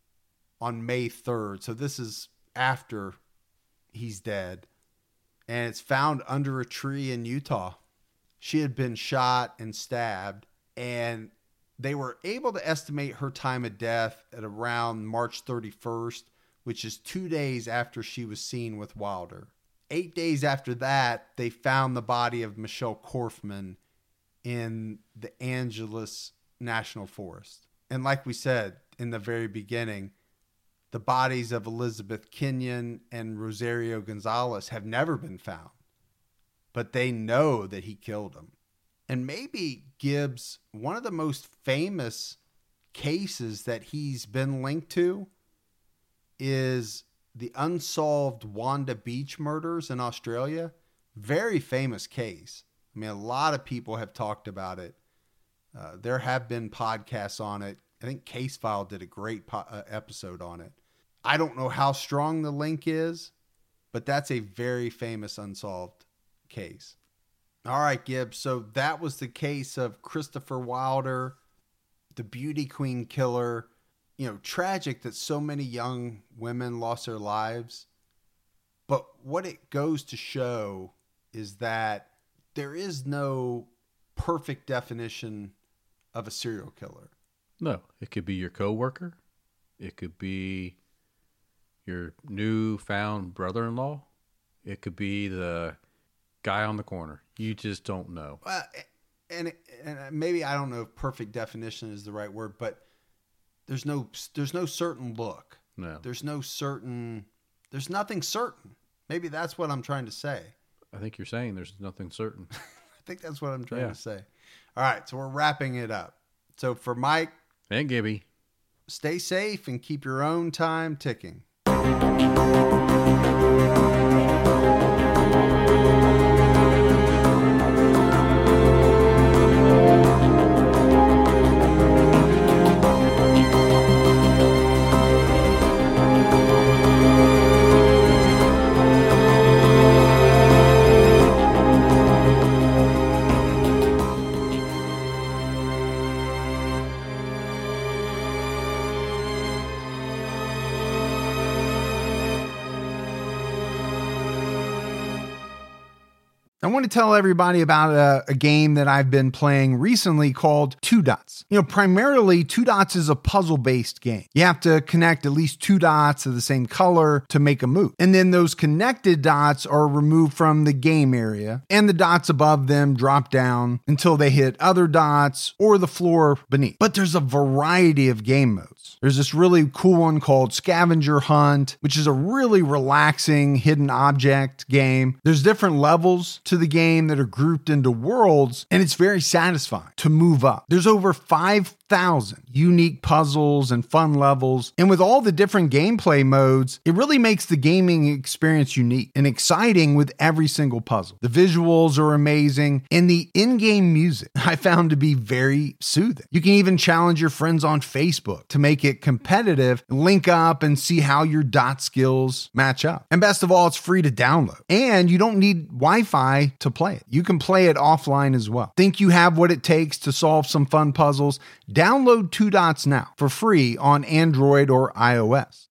on May third. So this is after he's dead. And it's found under a tree in Utah. She had been shot and stabbed. And they were able to estimate her time of death at around March thirty-first, which is two days after she was seen with Wilder. Eight days after that, they found the body of Michelle Korfman in the Angeles National Forest. And like we said in the very beginning, the bodies of Elizabeth Kenyon and Rosario Gonzalez have never been found, but they know that he killed them. And maybe Gibbs, one of the most famous cases that he's been linked to is the unsolved Wanda Beach murders in Australia. Very famous case. I mean, a lot of people have talked about it. Uh, there have been podcasts on it. I think Case File did a great po- uh, episode on it. I don't know how strong the link is, but that's a very famous unsolved case. All right, Gibbs. So that was the case of Christopher Wilder, the beauty queen killer. You know, tragic that so many young women lost their lives. But what it goes to show is that there is no perfect definition of a serial killer. No, it could be your coworker. It could be your newfound brother-in-law. It could be the guy on the corner. You just don't know. Uh, and, and maybe I don't know if perfect definition is the right word, but there's no there's no certain look. No. There's no certain, there's nothing certain. Maybe that's what I'm trying to say. I think you're saying there's nothing certain. I think that's what I'm trying Yeah. to say. All right, so we're wrapping it up. So for Mike, And Gibby. stay safe and keep your own time ticking. I want to tell everybody about a, a game that I've been playing recently called Two Dots. You know, primarily Two Dots is a puzzle-based game. You have to connect at least two dots of the same color to make a move. And then those connected dots are removed from the game area, and the dots above them drop down until they hit other dots or the floor beneath. But there's a variety of game modes. There's this really cool one called Scavenger Hunt, which is a really relaxing hidden object game. There's different levels to the game that are grouped into worlds, and it's very satisfying to move up. There's over five thousand unique puzzles and fun levels, and with all the different gameplay modes, it really makes the gaming experience unique and exciting with every single puzzle. The visuals are amazing, and the in-game music I found to be very soothing. You can even challenge your friends on Facebook to make it competitive, link up and see how your dot skills match up. And best of all, it's free to download, and you don't need Wi-Fi to play it. You can play it offline as well. Think you have what it takes to solve some fun puzzles? Download Two Dots now for free on Android or iOS.